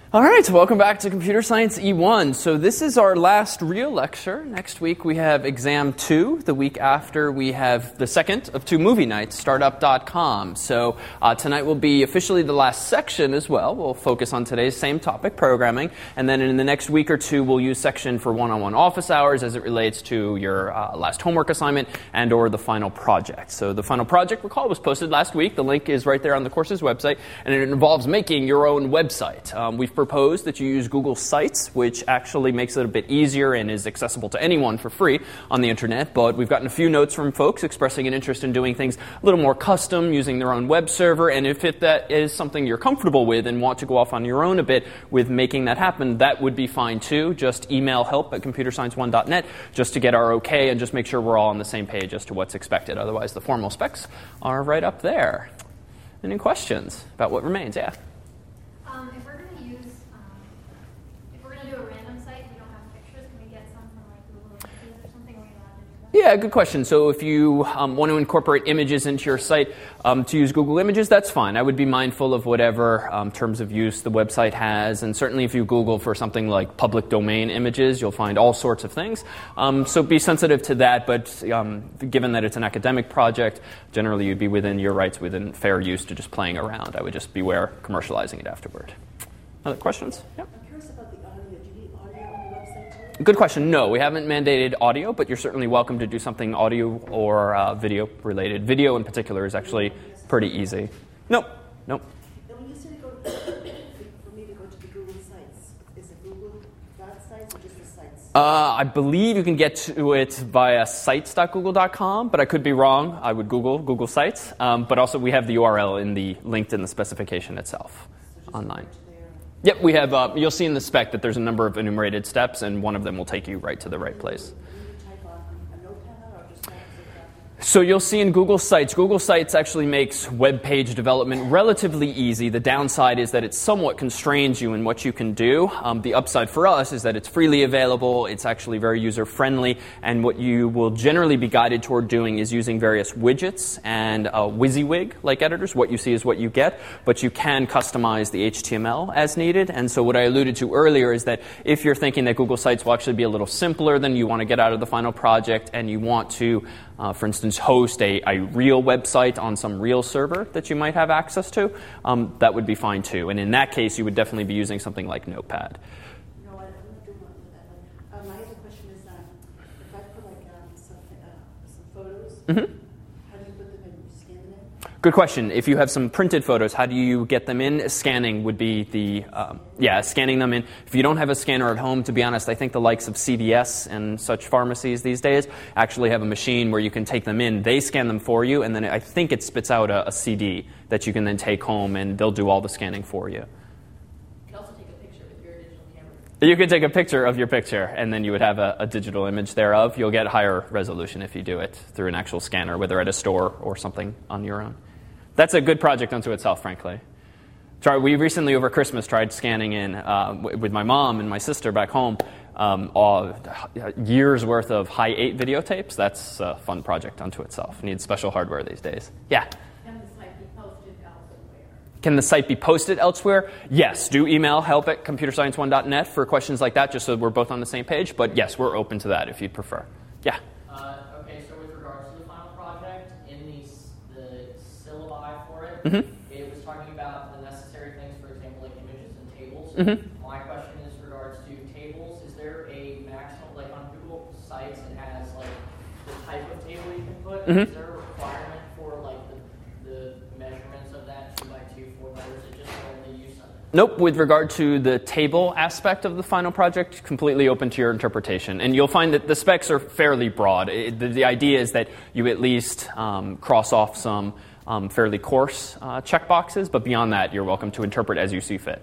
All right, welcome back to Computer Science E1. So this is our last real lecture. Next week we have exam 2. The week after we have the second of 2 movie nights, startup.com. So tonight will be officially the last section as well. We'll focus on today's same topic, programming. And then in the next week or two, we'll use section for one-on-one office hours as it relates to your last homework assignment and or the final project. So the final project, recall, was posted last week. The link is right there on the course's website. And it involves making your own website. We've proposed that you use Google Sites, which actually makes it a bit easier and is accessible to anyone for free on the internet. But we've gotten a few notes from folks expressing an interest in doing things a little more custom, using their own web server. And if that is something you're comfortable with and want to go off on your own a bit with making that happen, that would be fine too. Just email help@computerscience1.net just to get our okay and just make sure we're all on the same page as to what's expected. Otherwise, the formal specs are right up there. Any questions about what remains? Yeah. Yeah, good question. So if you want to incorporate images into your site to use Google Images, that's fine. I would be mindful of whatever terms of use the website has. And certainly if you Google for something like public domain images, you'll find all sorts of things. So be sensitive to that. But given that it's an academic project, generally you'd be within your rights, within fair use to just playing around. I would just beware commercializing it afterward. Other questions? Yeah. Good question. No, we haven't mandated audio, but you're certainly welcome to do something audio or video related. Video in particular is actually pretty easy. Nope. And when you said for me to go to the Google Sites, is it Google sites or just the sites? I believe you can get to it via sites.google.com, but I could be wrong. I would Google Sites. But also we have the URL linked in the specification itself online. Yep, we have. You'll see in the spec that there's a number of enumerated steps, and one of them will take you right to the right place. So you'll see in Google Sites actually makes web page development relatively easy. The downside is that it somewhat constrains you in what you can do. The upside for us is that it's freely available. It's actually very user-friendly. And what you will generally be guided toward doing is using various widgets and WYSIWYG-like editors. What you see is what you get. But you can customize the HTML as needed. And so what I alluded to earlier is that if you're thinking that Google Sites will actually be a little simpler than you want to get out of the final project and you want to, for instance, host a real website on some real server that you might have access to, that would be fine too. And in that case, you would definitely be using something like Notepad. No, I don't do that. My other question is, if I put some photos, how do you put them in? Scan them in? Good question. If you have some printed photos, how do you get them in? Scanning would be scanning them in. If you don't have a scanner at home, to be honest, I think the likes of CVS and such pharmacies these days actually have a machine where you can take them in. They scan them for you, and then I think it spits out a CD that you can then take home, and they'll do all the scanning for you. You can also take a picture with your digital camera. You could take a picture of your picture, and then you would have a digital image thereof. You'll get higher resolution if you do it through an actual scanner, whether at a store or something on your own. That's a good project unto itself, frankly. We recently, over Christmas, tried scanning in with my mom and my sister back home years' worth of High 8 videotapes. That's a fun project unto itself. Needs special hardware these days. Yeah? Can the site be posted elsewhere? Can the site be posted elsewhere? Yes. Do email help@computerscience1.net for questions like that, just so we're both on the same page. But yes, we're open to that if you'd prefer. Yeah? Okay, so with regards to the final project, in the syllabi for it, it was talking about the necessary things, for example, like images and tables. My question is regards to tables. Is there a maximum, like on Google Sites, it has like the type of table you can put? Is there a requirement for like the measurements of that 2 by 2, 4 by, or is it just only use of it? Nope. With regard to the table aspect of the final project, completely open to your interpretation. And you'll find that the specs are fairly broad. The idea is that you at least cross off some fairly coarse checkboxes, but beyond that, you're welcome to interpret as you see fit.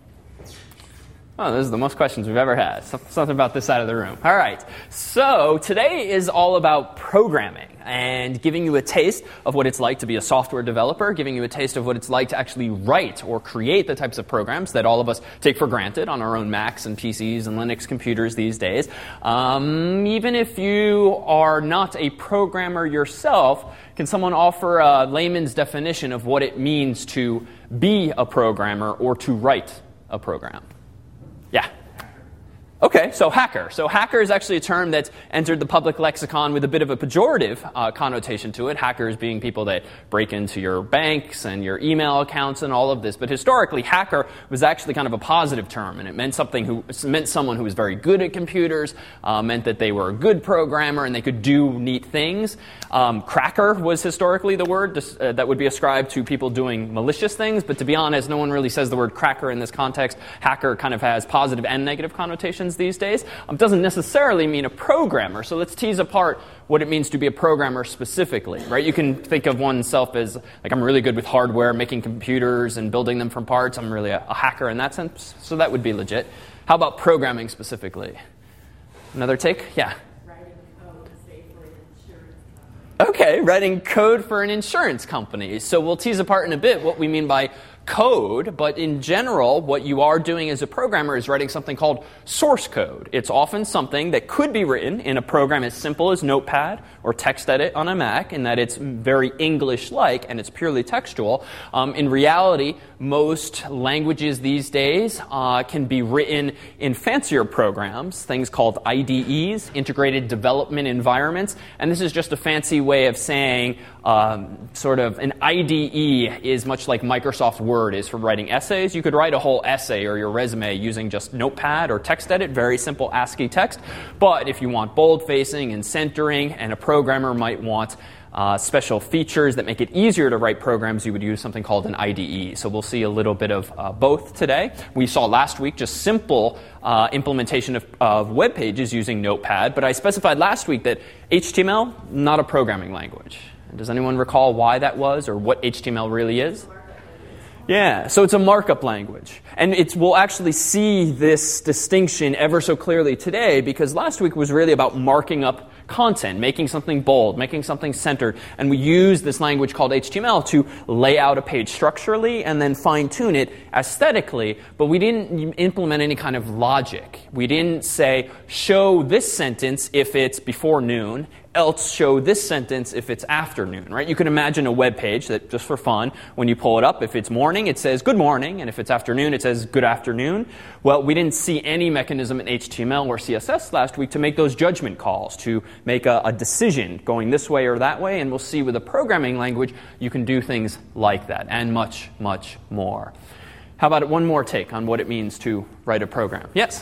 Oh, this is the most questions we've ever had. Something about this side of the room. All right. So today is all about programming and giving you a taste of what it's like to be a software developer, giving you a taste of what it's like to actually write or create the types of programs that all of us take for granted on our own Macs and PCs and Linux computers these days. Even if you are not a programmer yourself, can someone offer a layman's definition of what it means to be a programmer or to write a program? Yeah. Okay, so hacker. So hacker is actually a term that's entered the public lexicon with a bit of a pejorative connotation to it. Hackers being people that break into your banks and your email accounts and all of this. But historically, hacker was actually kind of a positive term, and it meant someone who was very good at computers, meant that they were a good programmer and they could do neat things. Cracker was historically the word that would be ascribed to people doing malicious things. But to be honest, no one really says the word cracker in this context. Hacker kind of has positive and negative connotations these days. Doesn't necessarily mean a programmer. So let's tease apart what it means to be a programmer specifically, right? You can think of oneself as, like, I'm really good with hardware, making computers and building them from parts. I'm really a hacker in that sense. So that would be legit. How about programming specifically? Another take? Yeah. Writing code, say, for an insurance company. Okay, writing code for an insurance company. So we'll tease apart in a bit what we mean by code, but in general, what you are doing as a programmer is writing something called source code. It's often something that could be written in a program as simple as Notepad or TextEdit on a Mac, in that it's very English-like and it's purely textual. In reality, most languages these days can be written in fancier programs, things called IDEs, Integrated Development Environments, and this is just a fancy way of saying sort of an IDE is much like Microsoft Word is for writing essays. You could write a whole essay or your resume using just Notepad or TextEdit, very simple ASCII text. But if you want bold-facing and centering, and a programmer might want special features that make it easier to write programs, you would use something called an IDE. So we'll see a little bit of both today. We saw last week just simple implementation of web pages using Notepad, but I specified last week that HTML, not a programming language. Does anyone recall why that was, or what HTML really is? Yeah, so it's a markup language. And we'll actually see this distinction ever so clearly today, because last week was really about marking up content, making something bold, making something centered. And we use this language called HTML to lay out a page structurally and then fine-tune it aesthetically, but we didn't implement any kind of logic. We didn't say, show this sentence if it's before noon, else show this sentence if it's afternoon, right? You can imagine a web page that, just for fun, when you pull it up, if it's morning, it says good morning, and if it's afternoon, it says good afternoon. Well, we didn't see any mechanism in HTML or CSS last week to make those judgment calls, to make a decision going this way or that way, and we'll see with a programming language, you can do things like that, and much, much more. How about one more take on what it means to write a program? Yes?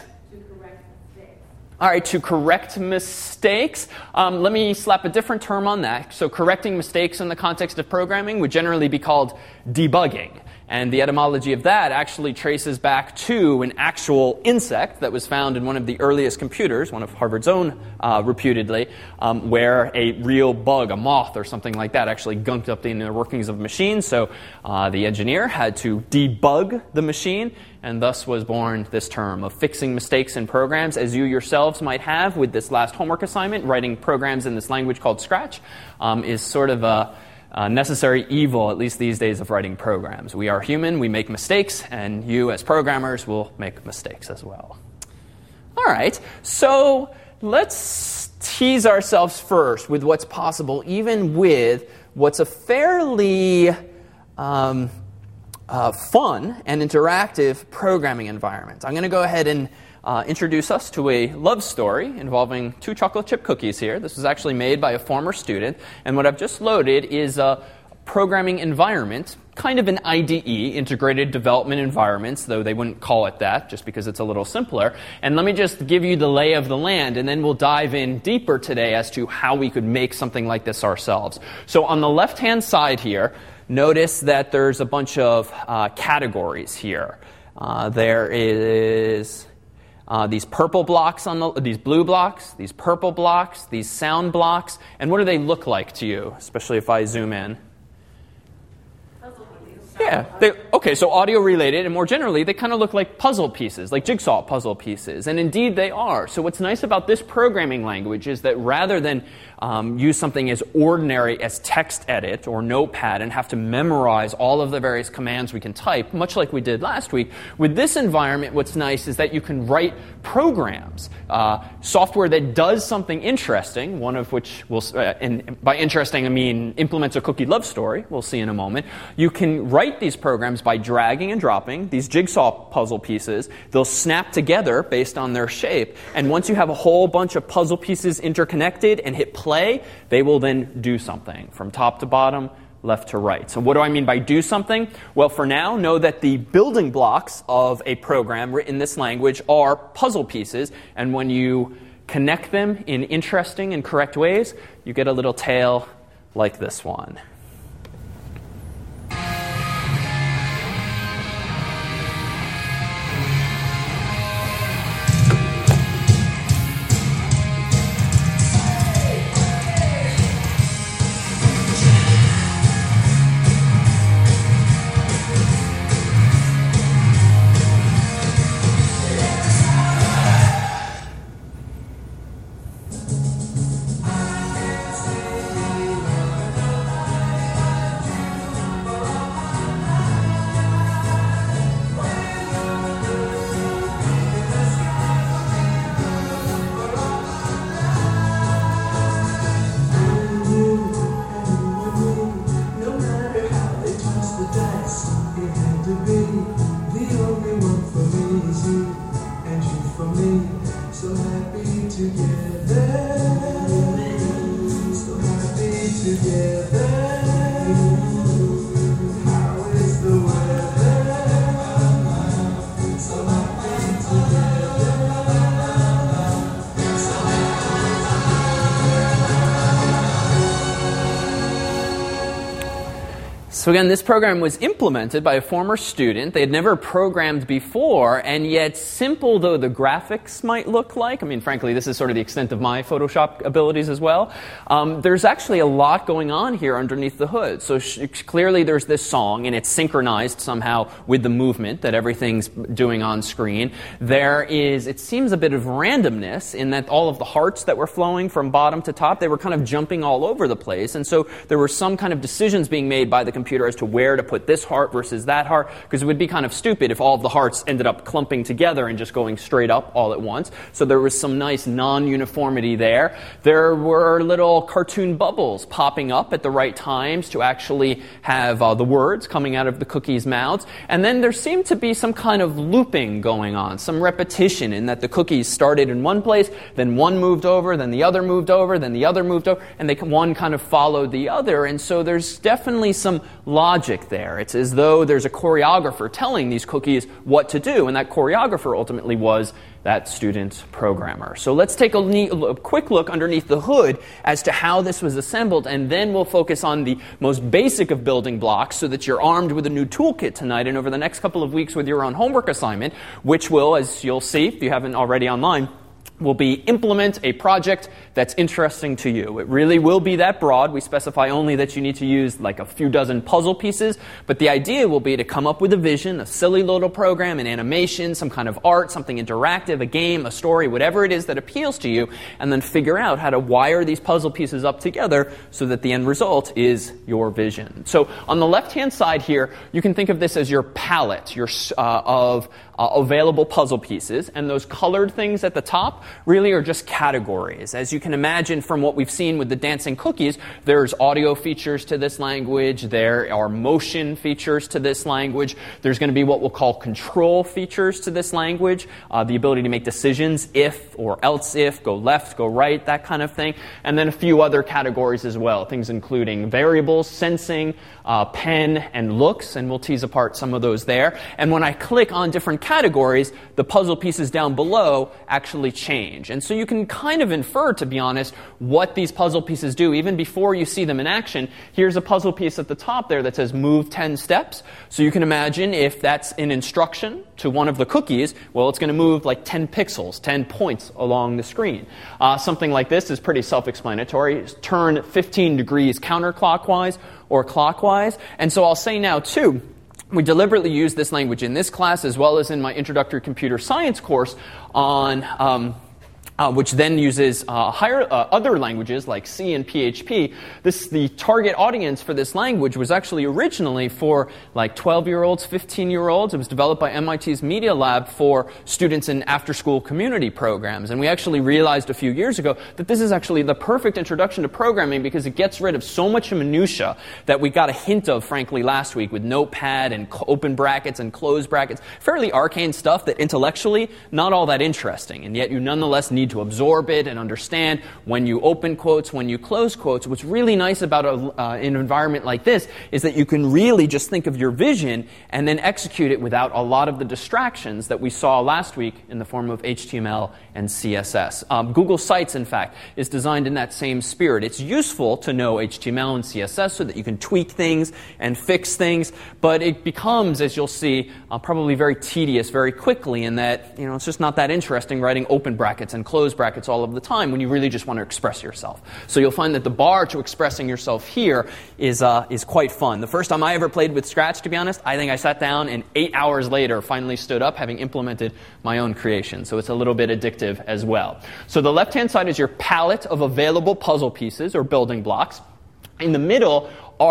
All right, to correct mistakes. Let me slap a different term on that. So correcting mistakes in the context of programming would generally be called debugging. And the etymology of that actually traces back to an actual insect that was found in one of the earliest computers, one of Harvard's own, reputedly, where a real bug, a moth or something like that, actually gunked up the inner workings of a machine. So the engineer had to debug the machine, and thus was born this term of fixing mistakes in programs, as you yourselves might have with this last homework assignment. Writing programs in this language called Scratch is sort of a necessary evil, at least these days, of writing programs. We are human, we make mistakes, and you as programmers will make mistakes as well. All right, so let's tease ourselves first with what's possible, even with what's a fairly fun and interactive programming environment. I'm going to go ahead and introduce us to a love story involving 2 chocolate chip cookies here. This was actually made by a former student, and what I've just loaded is a programming environment, kind of an IDE, Integrated Development Environments, though they wouldn't call it that just because it's a little simpler. And let me just give you the lay of the land, and then we'll dive in deeper today as to how we could make something like this ourselves. So on the left-hand side here, notice that there's a bunch of categories here. There is these purple blocks these blue blocks, these purple blocks, these sound blocks, and what do they look like to you, especially if I zoom in? Yeah. Okay, so audio related, and more generally, they kind of look like puzzle pieces, like jigsaw puzzle pieces. And indeed they are. So what's nice about this programming language is that rather than use something as ordinary as TextEdit or Notepad and have to memorize all of the various commands we can type, much like we did last week, with this environment, what's nice is that you can write programs, software that does something interesting, one of which, and by interesting I mean implements a cookie love story, we'll see in a moment. You can write write these programs by dragging and dropping these jigsaw puzzle pieces. They'll snap together based on their shape. And once you have a whole bunch of puzzle pieces interconnected and hit play, they will then do something from top to bottom, left to right. So what do I mean by do something? Well, for now, know that the building blocks of a program written in this language are puzzle pieces. And when you connect them in interesting and correct ways, you get a little tale like this one. So again, this program was implemented by a former student. They had never programmed before, and yet simple though the graphics might look like, I mean, frankly, this is sort of the extent of my Photoshop abilities as well, there's actually a lot going on here underneath the hood. So clearly there's this song, and it's synchronized somehow with the movement that everything's doing on screen. There is, it seems, a bit of randomness in that all of the hearts that were flowing from bottom to top, they were kind of jumping all over the place, and so there were some kind of decisions being made by the computer as to where to put this heart versus that heart, because it would be kind of stupid if all of the hearts ended up clumping together and just going straight up all at once. So there was some nice non-uniformity there. There were little cartoon bubbles popping up at the right times to actually have the words coming out of the cookies' mouths. And then there seemed to be some kind of looping going on, some repetition in that the cookies started in one place, then one moved over, then the other moved over, then the other moved over, and one kind of followed the other. And so there's definitely some logic there. It's as though there's a choreographer telling these cookies what to do, and that choreographer ultimately was that student programmer. So let's take a quick look underneath the hood as to how this was assembled, and then we'll focus on the most basic of building blocks so that you're armed with a new toolkit tonight and over the next couple of weeks with your own homework assignment, which will, as you'll see if you haven't already online, will be implement a project that's interesting to you. It really will be that broad. We specify only that you need to use like a few dozen puzzle pieces, but the idea will be to come up with a vision, a silly little program, an animation, some kind of art, something interactive, a game, a story, whatever it is that appeals to you, and then figure out how to wire these puzzle pieces up together so that the end result is your vision. So on the left-hand side here, you can think of this as your palette of available puzzle pieces, and those colored things at the top really are just categories. As you can imagine from what we've seen with the dancing cookies, there's audio features to this language, there are motion features to this language, there's going to be what we'll call control features to this language, the ability to make decisions, if or else if, go left, go right, that kind of thing, and then a few other categories as well, things including variables, sensing, pen, and looks, and we'll tease apart some of those there. And when I click on different categories, the puzzle pieces down below actually change. And so you can kind of infer, to be honest, what these puzzle pieces do even before you see them in action. Here's a puzzle piece at the top there that says move 10 steps. So you can imagine if that's an instruction to one of the cookies, well, it's going to move like 10 pixels, 10 points along the screen. Something like this is pretty self-explanatory. Turn 15 degrees counterclockwise or clockwise. And so I'll say now, too, we deliberately use this language in this class as well as in my introductory computer science course on which then uses other languages like C and PHP. The target audience for this language was actually originally for like 12-year-olds, 15-year-olds. It was developed by MIT's Media Lab for students in after-school community programs. And we actually realized a few years ago that this is actually the perfect introduction to programming because it gets rid of so much minutia that we got a hint of, frankly, last week with Notepad and open brackets and close brackets. Fairly arcane stuff that intellectually not all that interesting, and yet you nonetheless need to absorb it and understand when you open quotes, when you close quotes. What's really nice about an environment like this is that you can really just think of your vision and then execute it without a lot of the distractions that we saw last week in the form of HTML and CSS. Google Sites, in fact, is designed in that same spirit. It's useful to know HTML and CSS so that you can tweak things and fix things, but it becomes, as you'll see, probably very tedious very quickly in that it's just not that interesting writing open brackets and close brackets all of the time when you really just want to express yourself. So you'll find that the bar to expressing yourself here is quite fun. The first time I ever played with Scratch, to be honest, I think I sat down and 8 hours later finally stood up having implemented my own creation. So it's a little bit addictive as well. So the left-hand side is your palette of available puzzle pieces or building blocks. In the middle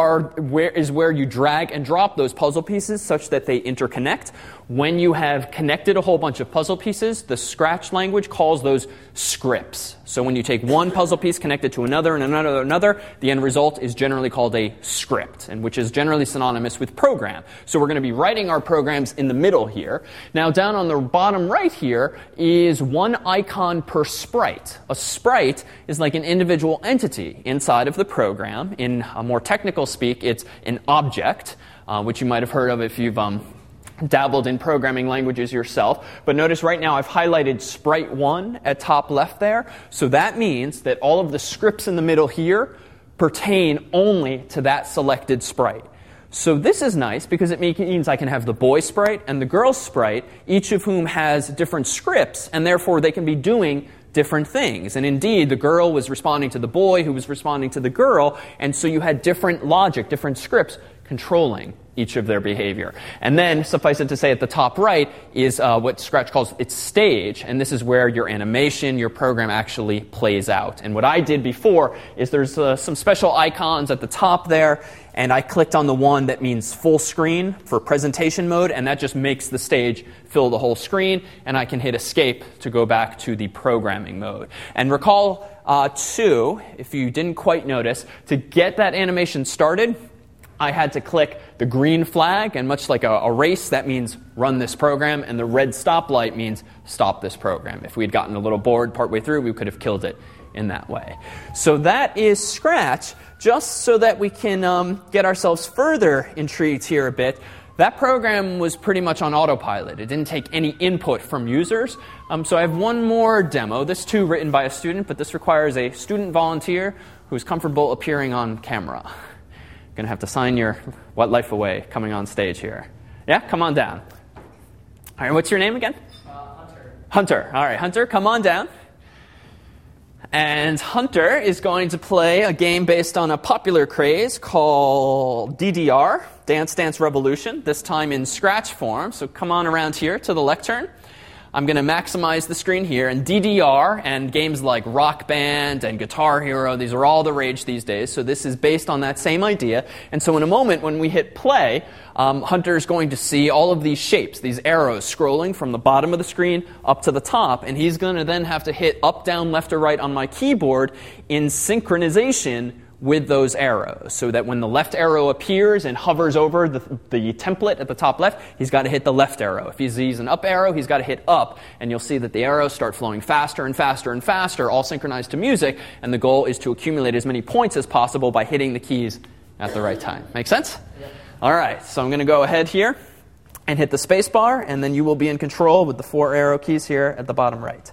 is where you drag and drop those puzzle pieces such that they interconnect. When you have connected a whole bunch of puzzle pieces, the Scratch language calls those scripts. So when you take one puzzle piece connected to another and another, the end result is generally called a script, and which is generally synonymous with program. So we're going to be writing our programs in the middle here. Now down on the bottom right here is one icon per sprite. A sprite is like an individual entity inside of the program. In a more technical speak, it's an object, which you might have heard of if you've dabbled in programming languages yourself. But notice right now I've highlighted sprite 1 at top left there. So that means that all of the scripts in the middle here pertain only to that selected sprite. So this is nice because it means I can have the boy sprite and the girl sprite, each of whom has different scripts, and therefore they can be doing different things. And indeed, the girl was responding to the boy who was responding to the girl, and so you had different logic, different scripts controlling each of their behavior. And then, suffice it to say, at the top right is what Scratch calls its stage, and this is where your animation, your program actually plays out. And what I did before is there's some special icons at the top there, and I clicked on the one that means full screen for presentation mode, and that just makes the stage fill the whole screen, and I can hit escape to go back to the programming mode. And recall, too, if you didn't quite notice, to get that animation started, I had to click the green flag, and much like a race, that means run this program, and the red stoplight means stop this program. If we had gotten a little bored partway through, we could have killed it in that way. So that is Scratch. Just so that we can get ourselves further intrigued here a bit, that program was pretty much on autopilot. It didn't take any input from users. So I have one more demo, this too written by a student, but this requires a student volunteer who's comfortable appearing on camera. Going to have to sign your life away coming on stage here. Yeah, come on down. All right, what's your name again? Hunter. Hunter. All right, Hunter, come on down. And Hunter is going to play a game based on a popular craze called DDR, Dance Dance Revolution, this time in Scratch form. So come on around here to the lectern. I'm going to maximize the screen here, and DDR and games like Rock Band and Guitar Hero, these are all the rage these days, so this is based on that same idea. And so in a moment when we hit play, Hunter's going to see all of these shapes, these arrows scrolling from the bottom of the screen up to the top, and he's going to then have to hit up, down, left, or right on my keyboard in synchronization with those arrows, so that when the left arrow appears and hovers over the template at the top left, he's got to hit the left arrow. If he sees an up arrow, he's got to hit up, and you'll see that the arrows start flowing faster and faster and faster, all synchronized to music, and the goal is to accumulate as many points as possible by hitting the keys at the right time. Make sense? Yeah. All right, so I'm going to go ahead here and hit the space bar, and then you will be in control with the 4 arrow keys here at the bottom right.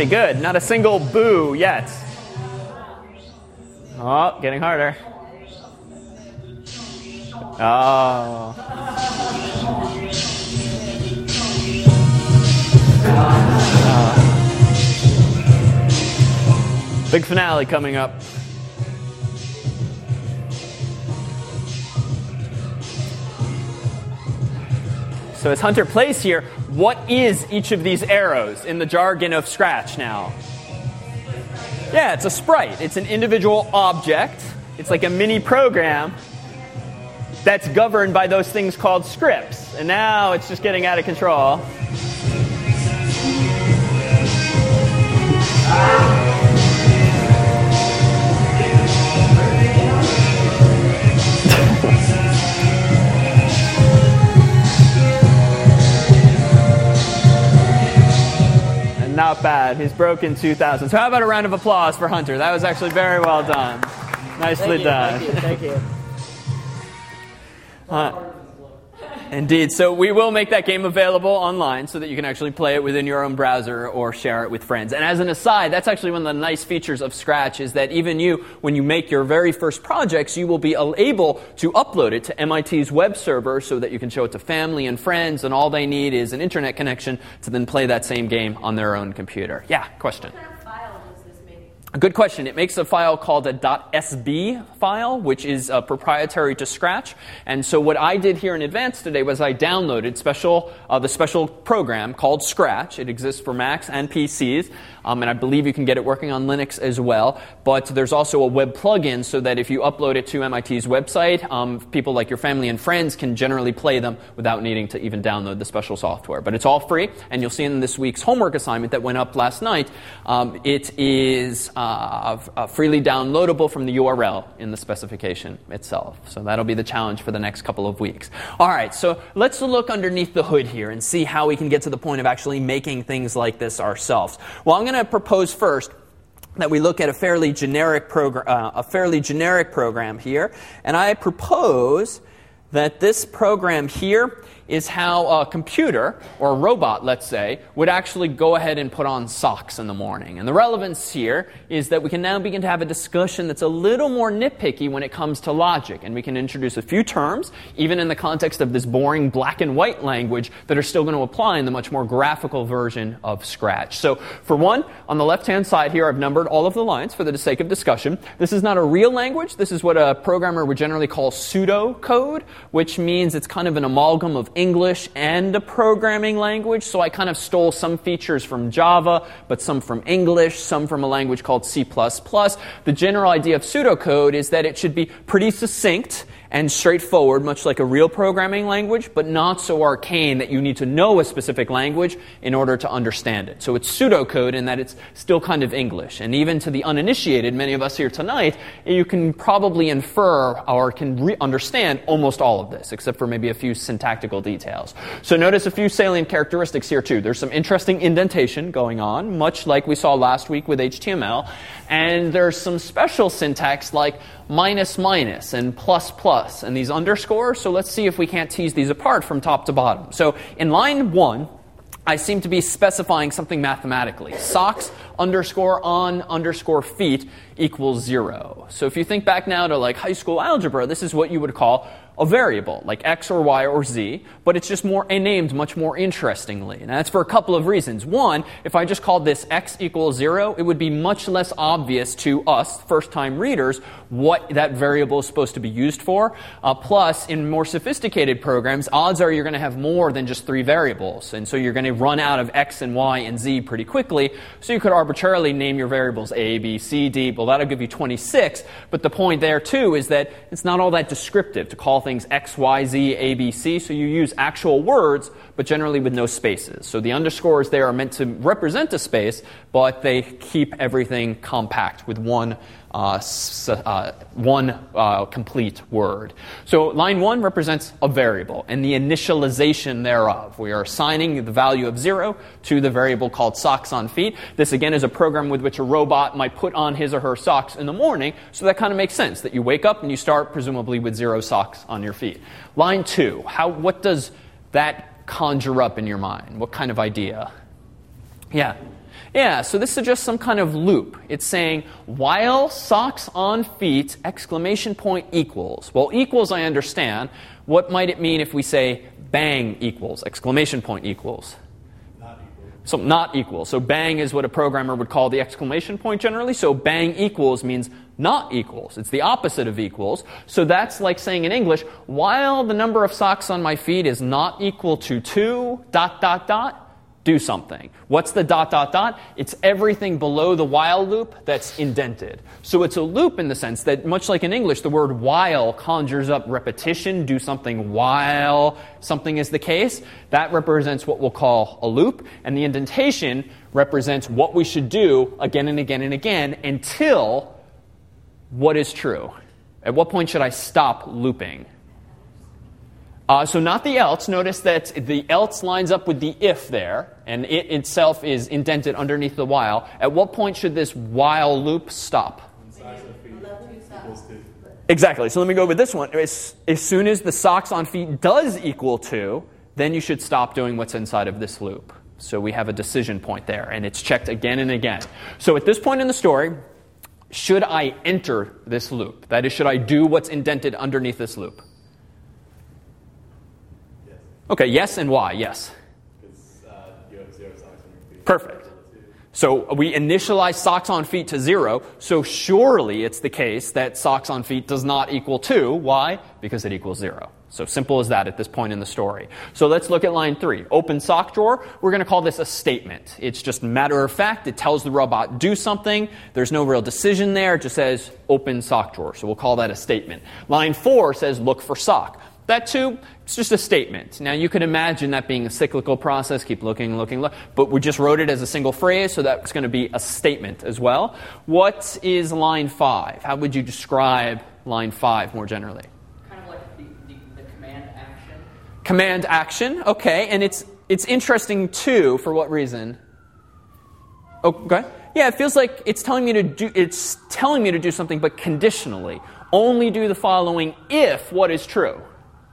pretty good. Not a single boo yet. Oh, getting harder. Oh. Big finale coming up. So as Hunter plays here, what is each of these arrows in the jargon of Scratch now? Yeah, it's a sprite. It's an individual object. It's like a mini program that's governed by those things called scripts. And now it's just getting out of control. Not bad. He's broken 2,000. So how about a round of applause for Hunter? That was actually very well done. Nicely done. Thank you. Indeed. So we will make that game available online so that you can actually play it within your own browser or share it with friends. And as an aside, that's actually one of the nice features of Scratch is that even you, when you make your very first projects, you will be able to upload it to MIT's web server so that you can show it to family and friends, and all they need is an internet connection to then play that same game on their own computer. Yeah, question? What kind of file does this make? A good question. It makes a file called a .sb file, which is proprietary to Scratch. And so what I did here in advance today was I downloaded the special program called Scratch. It exists for Macs and PCs. And I believe you can get it working on Linux as well. But there's also a web plugin so that if you upload it to MIT's website, people like your family and friends can generally play them without needing to even download the special software. But it's all free, and you'll see in this week's homework assignment that went up last night, it is freely downloadable from the URL in the specification itself. So that'll be the challenge for the next couple of weeks. All right, so let's look underneath the hood here and see how we can get to the point of actually making things like this ourselves. Well, I'm going to propose first that we look at a fairly generic program here, and I propose that this program here is how a computer, or a robot, let's say, would actually go ahead and put on socks in the morning. And the relevance here is that we can now begin to have a discussion that's a little more nitpicky when it comes to logic. And we can introduce a few terms, even in the context of this boring black and white language, that are still going to apply in the much more graphical version of Scratch. So for one, on the left-hand side here, I've numbered all of the lines for the sake of discussion. This is not a real language. This is what a programmer would generally call pseudocode, which means it's kind of an amalgam of English and a programming language. So I kind of stole some features from Java, but some from English, some from a language called C++. The general idea of pseudocode is that it should be pretty succinct and straightforward, much like a real programming language, but not so arcane that you need to know a specific language in order to understand it. So it's pseudocode in that it's still kind of English. And even to the uninitiated, many of us here tonight, you can probably infer or can understand almost all of this, except for maybe a few syntactical details. So notice a few salient characteristics here too. There's some interesting indentation going on, much like we saw last week with HTML. And there's some special syntax like minus minus and plus plus and these underscores. So let's see if we can't tease these apart from top to bottom. So in line 1, I seem to be specifying something mathematically. Socks underscore on underscore feet equals 0. So if you think back now to like high school algebra, this is what you would call a variable, like x or y or z, but it's just more named much more interestingly. And that's for a couple of reasons. One, if I just called this x equals 0, it would be much less obvious to us, first-time readers, what that variable is supposed to be used for. Plus, in more sophisticated programs, odds are you're going to have more than just 3 variables. And so you're going to run out of x and y and z pretty quickly. So you could arbitrarily name your variables a, b, c, d. Well, that'll give you 26. But the point there, too, is that it's not all that descriptive to call things x, y, z, a, b, c. So you use actual words, but generally with no spaces. So the underscores there are meant to represent a space, but they keep everything compact with one complete word. So line 1 represents a variable and the initialization thereof. We are assigning the value of 0 to the variable called socks on feet. This again is a program with which a robot might put on his or her socks in the morning, so that kind of makes sense that you wake up and you start presumably with 0 socks on your feet. Line 2, what does that conjure up in your mind? What kind of idea? Yeah. Yeah, so this suggests some kind of loop. It's saying, while socks on feet, exclamation point equals. Well, equals I understand. What might it mean if we say bang equals, exclamation point equals? Not equal. So not equal. So bang is what a programmer would call the exclamation point generally. So bang equals means not equals. It's the opposite of equals. So that's like saying in English, while the number of socks on my feet is not equal to 2, ... do something. What's the ... It's everything below the while loop that's indented. So it's a loop in the sense that, much like in English, the word while conjures up repetition, do something while something is the case. That represents what we'll call a loop, and the indentation represents what we should do again and again and again until what is true. At what point should I stop looping? So not the else. Notice that the else lines up with the if there, and it itself is indented underneath the while. At what point should this while loop stop? Exactly. So let me go with this one. As soon as the socks on feet does equal 2, then you should stop doing what's inside of this loop. So we have a decision point there, and it's checked again and again. So at this point in the story, should I enter this loop? That is, should I do what's indented underneath this loop? Okay, yes, and why? Yes. Because you have 0 socks on your feet. Perfect. So we initialize socks on feet to 0, so surely it's the case that socks on feet does not equal 2. Why? Because it equals 0. So simple as that at this point in the story. So let's look at line 3. Open sock drawer. We're going to call this a statement. It's just matter of fact. It tells the robot do something. There's no real decision there. It just says open sock drawer. So we'll call that a statement. Line 4 says look for sock. That too, it's just a statement. Now you could imagine that being a cyclical process, keep looking, but we just wrote it as a single phrase, so that's going to be a statement as well. What is line 5? How would you describe line 5 more generally? Kind of like the command action. Command action, okay, and it's interesting too, for what reason? Okay. Yeah, it feels like it's telling me to do something, but conditionally. Only do the following if what is true?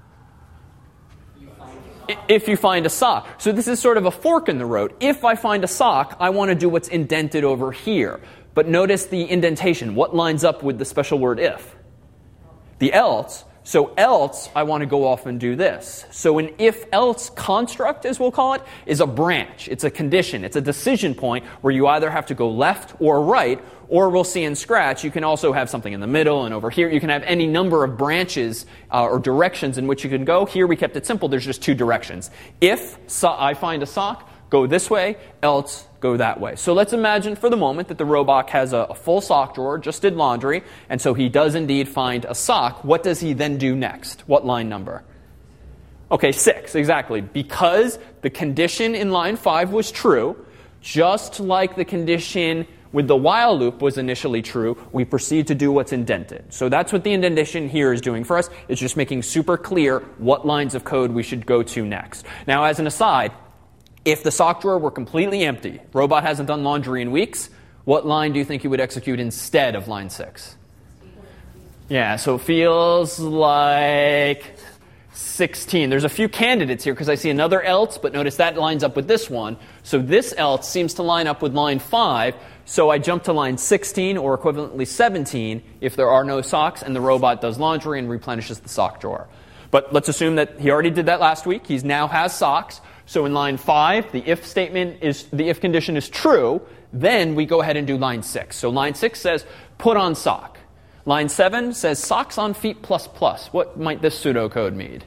If you find a sock. So this is sort of a fork in the road. If I find a sock, I want to do what's indented over here. But notice the indentation. What lines up with the special word if? The else. So else, I want to go off and do this. So an if-else construct, as we'll call it, is a branch. It's a condition. It's a decision point where you either have to go left or right, or we'll see in Scratch, you can also have something in the middle, and over here you can have any number of branches or directions in which you can go. Here we kept it simple. There's just 2 directions. If I find a sock, go this way, else go that way. So let's imagine for the moment that the robot has a full sock drawer, just did laundry, and so he does indeed find a sock. What does he then do next? What line number? Okay, 6, exactly. Because the condition in line 5 was true, just like the condition with the while loop was initially true, we proceed to do what's indented. So that's what the indentation here is doing for us. It's just making super clear what lines of code we should go to next. Now, as an aside, if the sock drawer were completely empty, robot hasn't done laundry in weeks, what line do you think you would execute instead of line 6? Yeah, so it feels like 16. There's a few candidates here because I see another else, but notice that lines up with this one. So this else seems to line up with line 5. So I jump to line 16 or equivalently 17 if there are no socks and the robot does laundry and replenishes the sock drawer. But let's assume that he already did that last week. He now has socks. So in line 5, the if condition is true. Then we go ahead and do line 6. So line 6 says put on sock. Line 7 says socks on feet ++. What might this pseudocode mean?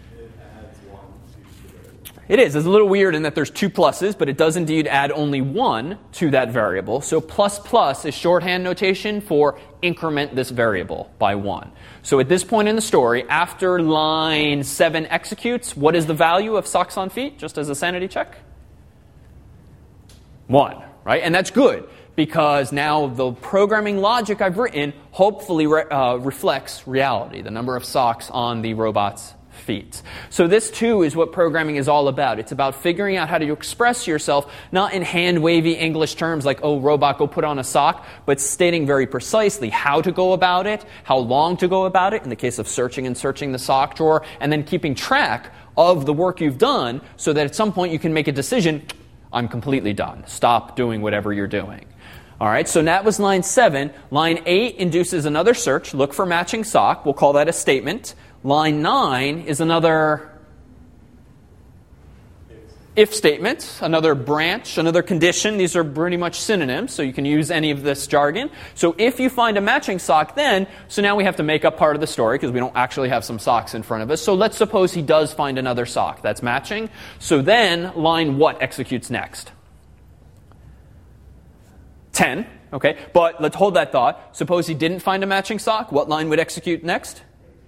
It is. It's a little weird in that there's 2 pluses, but it does indeed add only 1 to that variable. So ++ is shorthand notation for increment this variable by 1. So at this point in the story, after line 7 executes, what is the value of socks on feet, just as a sanity check? 1, right? And that's good, because now the programming logic I've written hopefully reflects reality, the number of socks on the robot's feet. So this, too, is what programming is all about. It's about figuring out how to express yourself, not in hand-wavy English terms like, oh, robot, go put on a sock, but stating very precisely how to go about it, how long to go about it, in the case of searching the sock drawer, and then keeping track of the work you've done so that at some point you can make a decision, I'm completely done. Stop doing whatever you're doing. All right, so that was line 7. Line 8 induces another search. Look for matching sock. We'll call that a statement. Line 9 is another if statement, another branch, another condition. These are pretty much synonyms, so you can use any of this jargon. So if you find a matching sock then, so now we have to make up part of the story because we don't actually have some socks in front of us. So let's suppose he does find another sock that's matching. So then line what executes next? 10, okay? But let's hold that thought. Suppose he didn't find a matching sock. What line would execute next?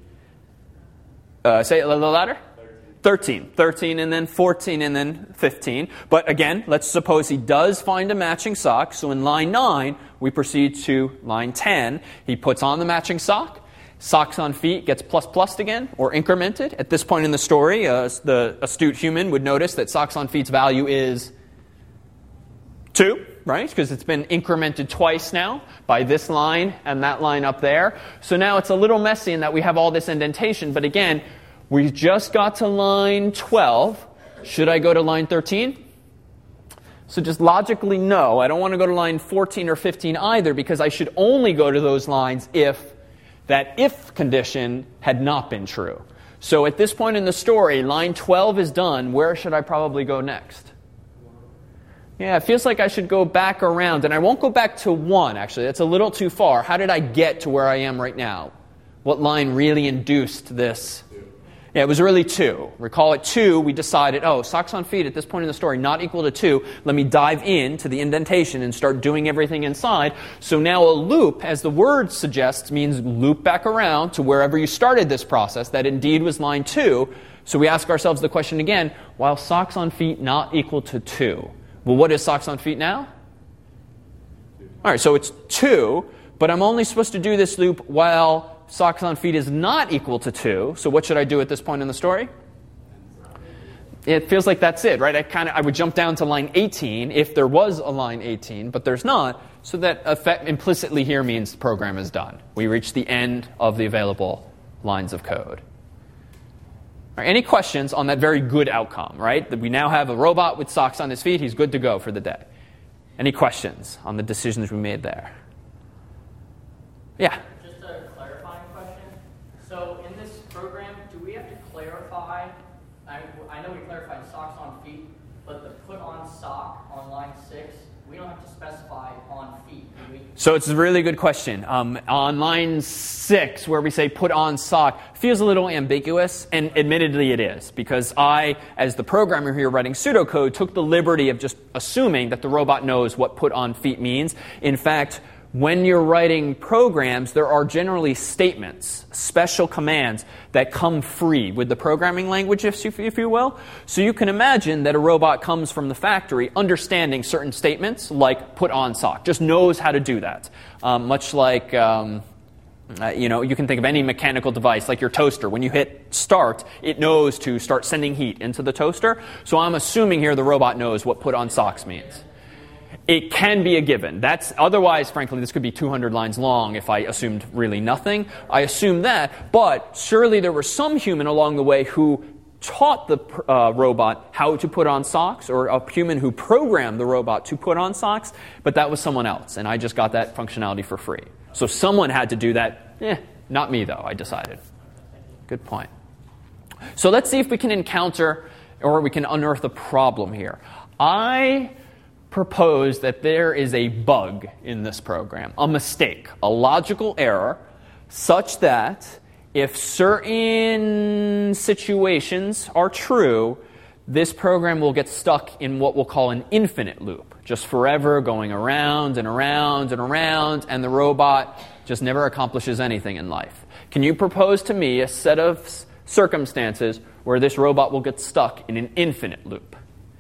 Say it a little louder. 13 and then 14 and then 15. But again, let's suppose he does find a matching sock. So in line 9, we proceed to line 10. He puts on the matching sock. Socks on feet gets plussed again or incremented. At this point in the story, the astute human would notice that socks on feet's value is 2, right? Because it's been incremented twice now by this line and that line up there. So now it's a little messy in that we have all this indentation. But again, we just got to line 12. Should I go to line 13? So just logically, no. I don't want to go to line 14 or 15 either because I should only go to those lines if that if condition had not been true. So at this point in the story, line 12 is done. Where should I probably go next? Yeah, it feels like I should go back around. And I won't go back to 1, actually. That's a little too far. How did I get to where I am right now? What line really induced this? Yeah, it was really 2. Recall at 2, we decided, socks on feet at this point in the story not equal to 2. Let me dive into the indentation and start doing everything inside. So now a loop, as the word suggests, means loop back around to wherever you started this process. That indeed was line 2. So we ask ourselves the question again, while socks on feet not equal to 2. Well, what is socks on feet now? All right, so it's 2, but I'm only supposed to do this loop while socks on feet is not equal to 2. So what should I do at this point in the story? It feels like that's it, right? I would jump down to line 18 if there was a line 18, but there's not. So that implicitly here means the program is done. We reach the end of the available lines of code. All right, any questions on that very good outcome, right? That we now have a robot with socks on his feet. He's good to go for the day. Any questions on the decisions we made there? Yeah? So in this program, do we have to clarify, I know we clarified socks on feet, but the put on sock on line 6, we don't have to specify on feet, do we? So it's a really good question. On line 6, where we say put on sock, feels a little ambiguous, and admittedly it is, because I, as the programmer here writing pseudocode, took the liberty of just assuming that the robot knows what put on feet means. In fact, when you're writing programs, there are generally statements, special commands that come free with the programming language, if you will. So you can imagine that a robot comes from the factory understanding certain statements, like put on sock, just knows how to do that. Much like, you can think of any mechanical device, like your toaster. When you hit start, it knows to start sending heat into the toaster. So I'm assuming here the robot knows what put on socks means. It can be a given. Otherwise, frankly, this could be 200 lines long if I assumed really nothing. I assume that, but surely there was some human along the way who taught the robot how to put on socks, or a human who programmed the robot to put on socks, but that was someone else, and I just got that functionality for free. So someone had to do that. Not me, though, I decided. Good point. So let's see if we can encounter, or we can unearth a problem here. I propose that there is a bug in this program, a mistake, a logical error, such that if certain situations are true, this program will get stuck in what we'll call an infinite loop, just forever going around and around and around, and the robot just never accomplishes anything in life. Can you propose to me a set of circumstances where this robot will get stuck in an infinite loop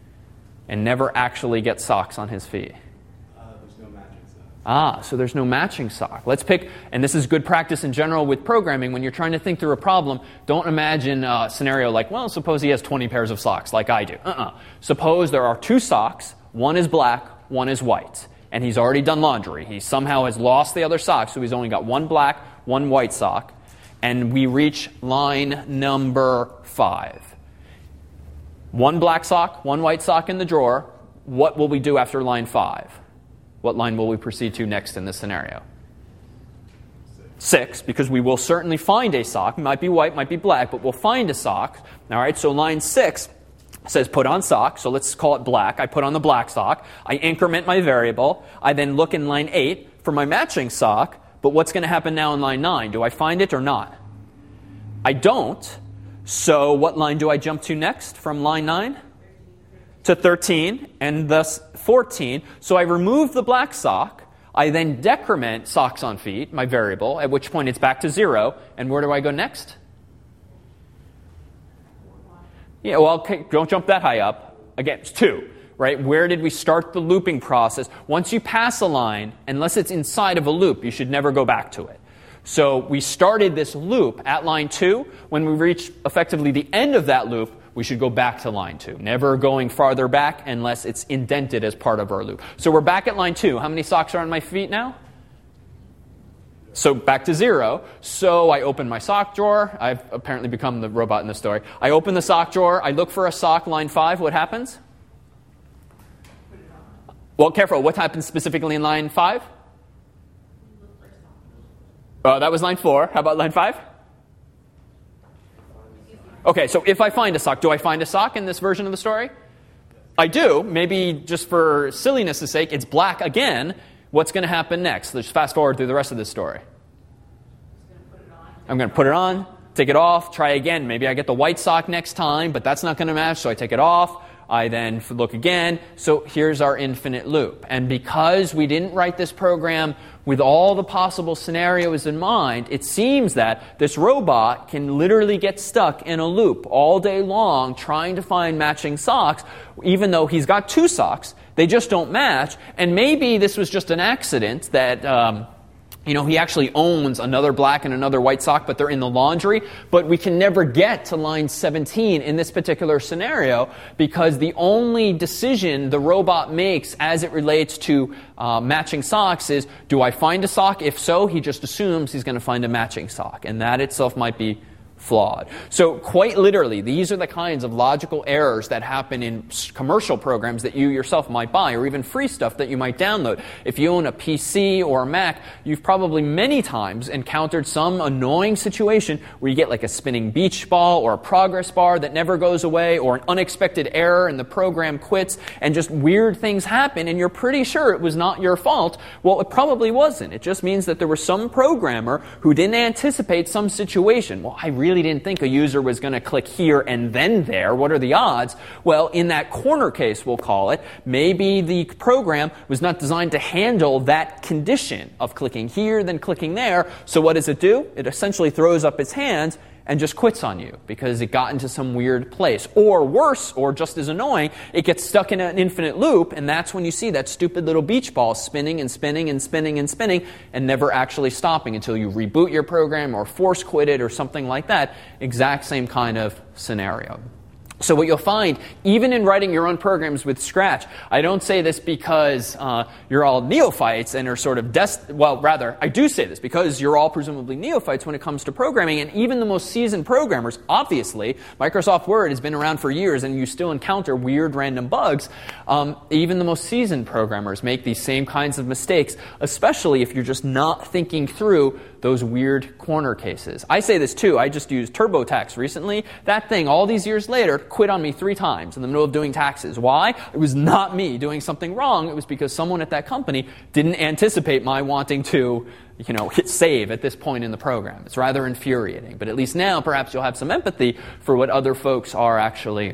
and never actually get socks on his feet? There's no matching sock. So there's no matching sock. Let's pick, and this is good practice in general with programming, when you're trying to think through a problem, don't imagine a scenario like, well, suppose he has 20 pairs of socks, like I do. Suppose there are 2 socks, one is black, one is white, and he's already done laundry. He somehow has lost the other sock, so he's only got one black, one white sock, and we reach line number 5. One black sock, one white sock in the drawer. what will we do after line 5? What line will we proceed to next in this scenario? 6, because we will certainly find a sock. It might be white, might be black, but we'll find a sock. All right, so line 6 says put on sock, so let's call it black. I put on the black sock. I increment my variable. I then look in line 8 for my matching sock, but what's going to happen now in line 9? Do I find it or not? I don't. So what line do I jump to next from line 9? To 13, and thus 14. So I remove the black sock. I then decrement socks on feet, my variable, at which point it's back to 0. And where do I go next? Yeah, well, okay, don't jump that high up. Again, it's 2, right? Where did we start the looping process? Once you pass a line, unless it's inside of a loop, you should never go back to it. So we started this loop at line 2. When we reach effectively the end of that loop, we should go back to line 2, never going farther back unless it's indented as part of our loop. So we're back at line 2. How many socks are on my feet now? So back to 0. So I open my sock drawer. I've apparently become the robot in this story. I open the sock drawer. I look for a sock, line 5. What happens? Well, careful. What happens specifically in line 5? That was line 4. How about line 5? Okay, so if I find a sock, do I find a sock in this version of the story? I do. Maybe just for silliness' sake, it's black again. What's going to happen next? Let's fast forward through the rest of this story. I'm going to put it on, take it off, try again. Maybe I get the white sock next time, but that's not going to match, so I take it off. I then look again. So here's our infinite loop. And because we didn't write this program with all the possible scenarios in mind, it seems that this robot can literally get stuck in a loop all day long trying to find matching socks, even though he's got 2 socks. They just don't match. And maybe this was just an accident that he actually owns another black and another white sock, but they're in the laundry. But we can never get to line 17 in this particular scenario because the only decision the robot makes as it relates to matching socks is, do I find a sock? If so, he just assumes he's going to find a matching sock. And that itself might be flawed. So quite literally, these are the kinds of logical errors that happen in commercial programs that you yourself might buy, or even free stuff that you might download. If you own a PC or a Mac, you've probably many times encountered some annoying situation where you get like a spinning beach ball or a progress bar that never goes away, or an unexpected error and the program quits, and just weird things happen and you're pretty sure it was not your fault. Well, it probably wasn't. It just means that there was some programmer who didn't anticipate some situation. Well, I really didn't think a user was going to click here and then there. What are the odds? Well, in that corner case, we'll call it, maybe the program was not designed to handle that condition of clicking here, then clicking there. So what does it do? It essentially throws up its hands and just quits on you because it got into some weird place. Or worse, or just as annoying, it gets stuck in an infinite loop, and that's when you see that stupid little beach ball spinning and spinning and spinning and spinning and never actually stopping until you reboot your program or force quit it or something like that. Exact same kind of scenario. So what you'll find, even in writing your own programs with Scratch, I don't say this because you're all neophytes and are sort of I do say this because you're all presumably neophytes when it comes to programming, and even the most seasoned programmers, obviously, Microsoft Word has been around for years and you still encounter weird random bugs. Even the most seasoned programmers make these same kinds of mistakes, especially if you're just not thinking through those weird corner cases. I say this too. I just used TurboTax recently. That thing, all these years later, quit on me 3 times in the middle of doing taxes. Why? It was not me doing something wrong. It was because someone at that company didn't anticipate my wanting to hit save at this point in the program. It's rather infuriating. But at least now, perhaps you'll have some empathy for what other folks are actually,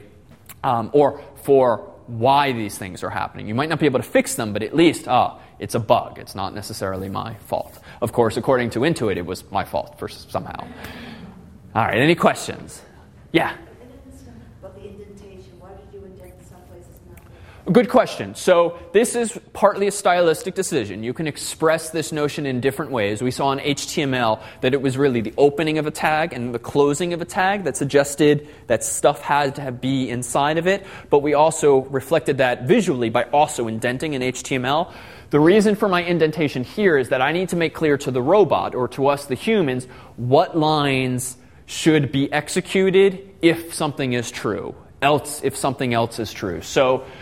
or for why these things are happening. You might not be able to fix them, but at least, it's a bug. It's not necessarily my fault. Of course, according to Intuit, it was my fault for somehow. All right, any questions? Yeah? About the indentation, why did you indent some places not? Good question. So this is partly a stylistic decision. You can express this notion in different ways. We saw in HTML that it was really the opening of a tag and the closing of a tag that suggested that stuff had to be inside of it. But we also reflected that visually by also indenting in HTML. The reason for my indentation here is that I need to make clear to the robot, or to us, the humans, what lines should be executed if something is true, else if something else is true. So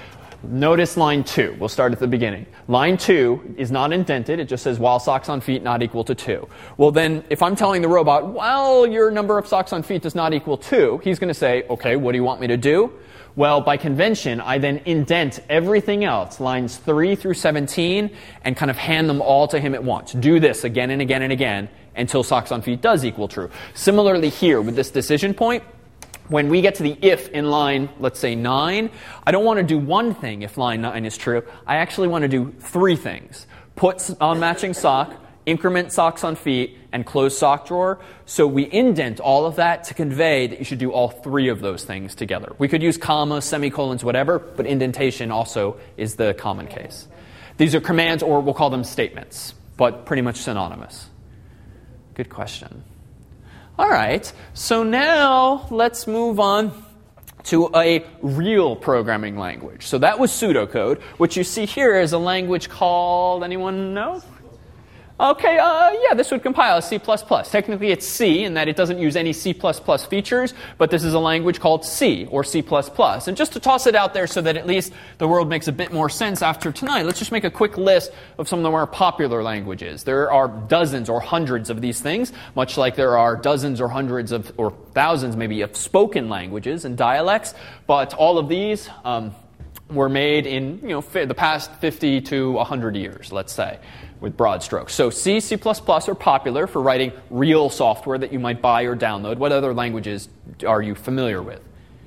Notice line 2. We'll start at the beginning. Line 2 is not indented. It just says while socks on feet not equal to 2. Well, then if I'm telling the robot, well, your number of socks on feet does not equal 2, he's going to say, okay, what do you want me to do? Well, by convention, I then indent everything else, lines 3 through 17, and kind of hand them all to him at once. Do this again and again and again until socks on feet does equal true. Similarly here with this decision point, when we get to the if in line, let's say 9, I don't want to do one thing if line 9 is true. I actually want to do 3 things. Put on matching sock, increment socks on feet, and close sock drawer. So we indent all of that to convey that you should do all 3 of those things together. We could use commas, semicolons, whatever, but indentation also is the common case. These are commands, or we'll call them statements, but pretty much synonymous. Good question. All right, so now let's move on to a real programming language. So that was pseudocode. What you see here is a language called, anyone know? Okay, yeah, this would compile as C++. Technically it's C in that it doesn't use any C++ features, but this is a language called C, or C++. And just to toss it out there so that at least the world makes a bit more sense after tonight, let's just make a quick list of some of the more popular languages. There are dozens or hundreds of these things, much like there are dozens or hundreds of, or thousands maybe, of spoken languages and dialects, but all of these were made in the past 50 to 100 years, let's say, with broad strokes. So C, C++ are popular for writing real software that you might buy or download. What other languages are you familiar with?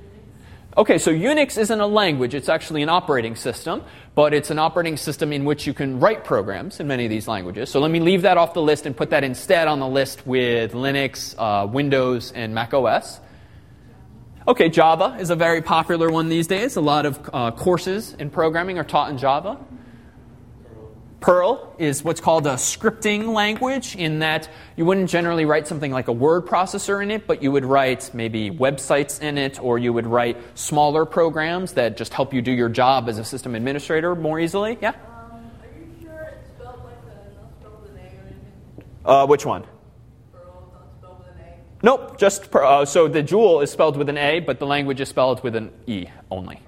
Okay, so Unix isn't a language. It's actually an operating system, but it's an operating system in which you can write programs in many of these languages. So let me leave that off the list and put that instead on the list with Linux, Windows, and Mac OS. Okay, Java is a very popular one these days. A lot of courses in programming are taught in Java. Perl is what's called a scripting language, in that you wouldn't generally write something like a word processor in it, but you would write maybe websites in it, or you would write smaller programs that just help you do your job as a system administrator more easily. Yeah? Are you sure it's spelled like not spelled with an A or anything? Which one? Perl, not spelled with an A? Nope, just so the Joule is spelled with an A, but the language is spelled with an E only.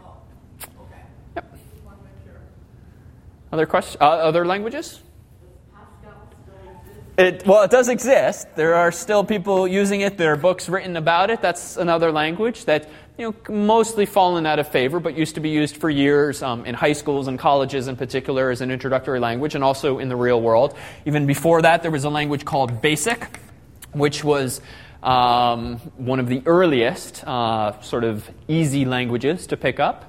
Other questions? Other languages? It does exist. There are still people using it. There are books written about it. That's another language that mostly fallen out of favor, but used to be used for years in high schools and colleges in particular as an introductory language, and also in the real world. Even before that, there was a language called BASIC, which was one of the earliest sort of easy languages to pick up.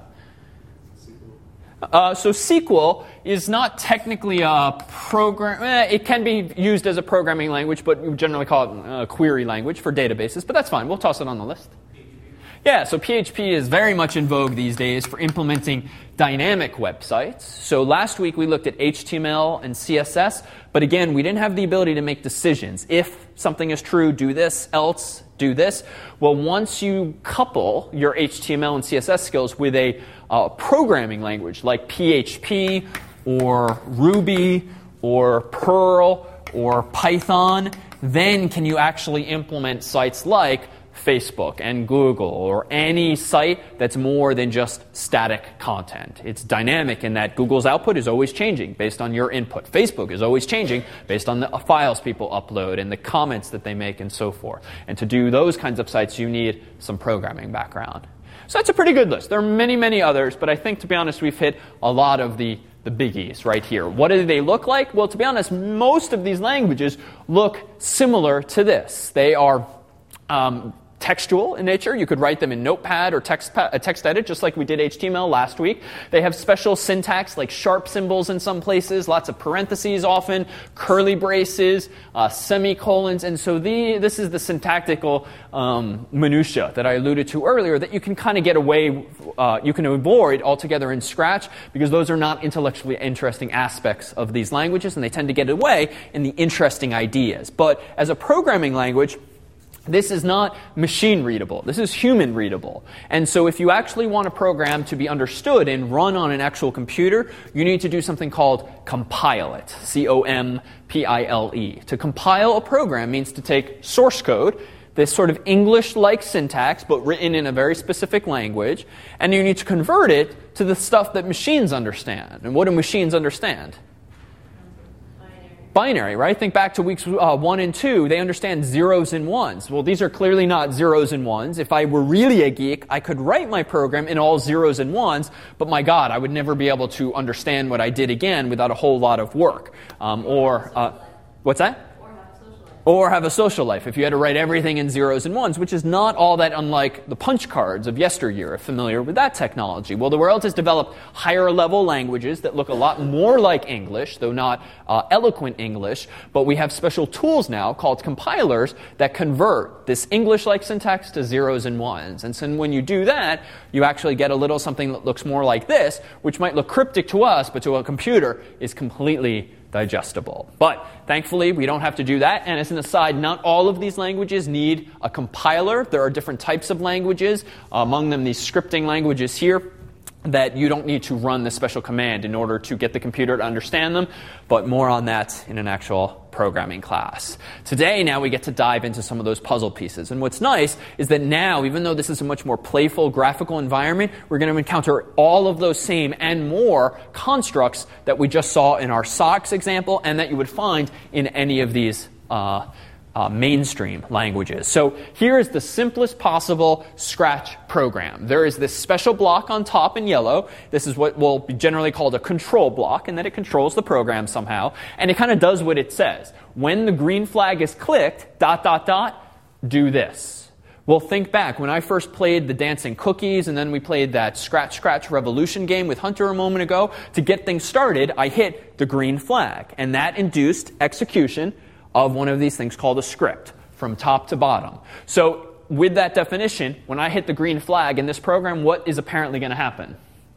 So SQL is not technically a program. It can be used as a programming language, but we generally call it a query language for databases. But that's fine. We'll toss it on the list. Yeah, so PHP is very much in vogue these days for implementing dynamic websites. So last week we looked at HTML and CSS, but again, we didn't have the ability to make decisions. If something is true, do this, else do this. Well, once you couple your HTML and CSS skills with a programming language like PHP or Ruby or Perl or Python, then can you actually implement sites like Facebook and Google, or any site that's more than just static content. It's dynamic in that Google's output is always changing based on your input. Facebook is always changing based on the files people upload and the comments that they make and so forth. And to do those kinds of sites, you need some programming background. So that's a pretty good list. There are many, many others, but I think, to be honest, we've hit a lot of the biggies right here. What do they look like? Well, to be honest, most of these languages look similar to this. They are textual in nature. You could write them in Notepad or TextEdit, just like we did HTML last week. They have special syntax like sharp symbols in some places, lots of parentheses often, curly braces, semicolons, and so this is the syntactical minutia that I alluded to earlier that you can kind of get away, you can avoid altogether in Scratch, because those are not intellectually interesting aspects of these languages, and they tend to get away in the interesting ideas. But as a programming language, this is not machine readable. This is human readable. And so if you actually want a program to be understood and run on an actual computer, you need to do something called compile it. C-O-M-P-I-L-E. To compile a program means to take source code, this sort of English-like syntax, but written in a very specific language, and you need to convert it to the stuff that machines understand. And what do machines understand? Binary, right? Think back to weeks 1 and 2. They understand zeros and ones. Well, these are clearly not zeros and ones. If I were really a geek, I could write my program in all zeros and ones, but my God, I would never be able to understand what I did again without a whole lot of work. What's that? Or have a social life if you had to write everything in zeros and ones, which is not all that unlike the punch cards of yesteryear, if familiar with that technology. Well, the world has developed higher level languages that look a lot more like English, though not eloquent English, but we have special tools now called compilers that convert this English-like syntax to zeros and ones. And so when you do that, you actually get a little something that looks more like this, which might look cryptic to us, but to a computer is completely digestible. But thankfully, we don't have to do that. And as an aside, not all of these languages need a compiler. There are different types of languages, among them these scripting languages here, that you don't need to run this special command in order to get the computer to understand them. But more on that in an actual programming class. Today, now we get to dive into some of those puzzle pieces. And what's nice is that now, even though this is a much more playful graphical environment, we're going to encounter all of those same and more constructs that we just saw in our SOX example and that you would find in any of these mainstream languages. So here is the simplest possible Scratch program. There is this special block on top in yellow. This is what will be generally called a control block, and that it controls the program somehow. And it kind of does what it says. When the green flag is clicked, ... do this. Well, think back. When I first played the Dancing Cookies, and then we played that Scratch Revolution game with Hunter a moment ago, to get things started, I hit the green flag. And that induced execution of one of these things called a script from top to bottom. So with that definition, when I hit the green flag in this program, what is apparently going to happen?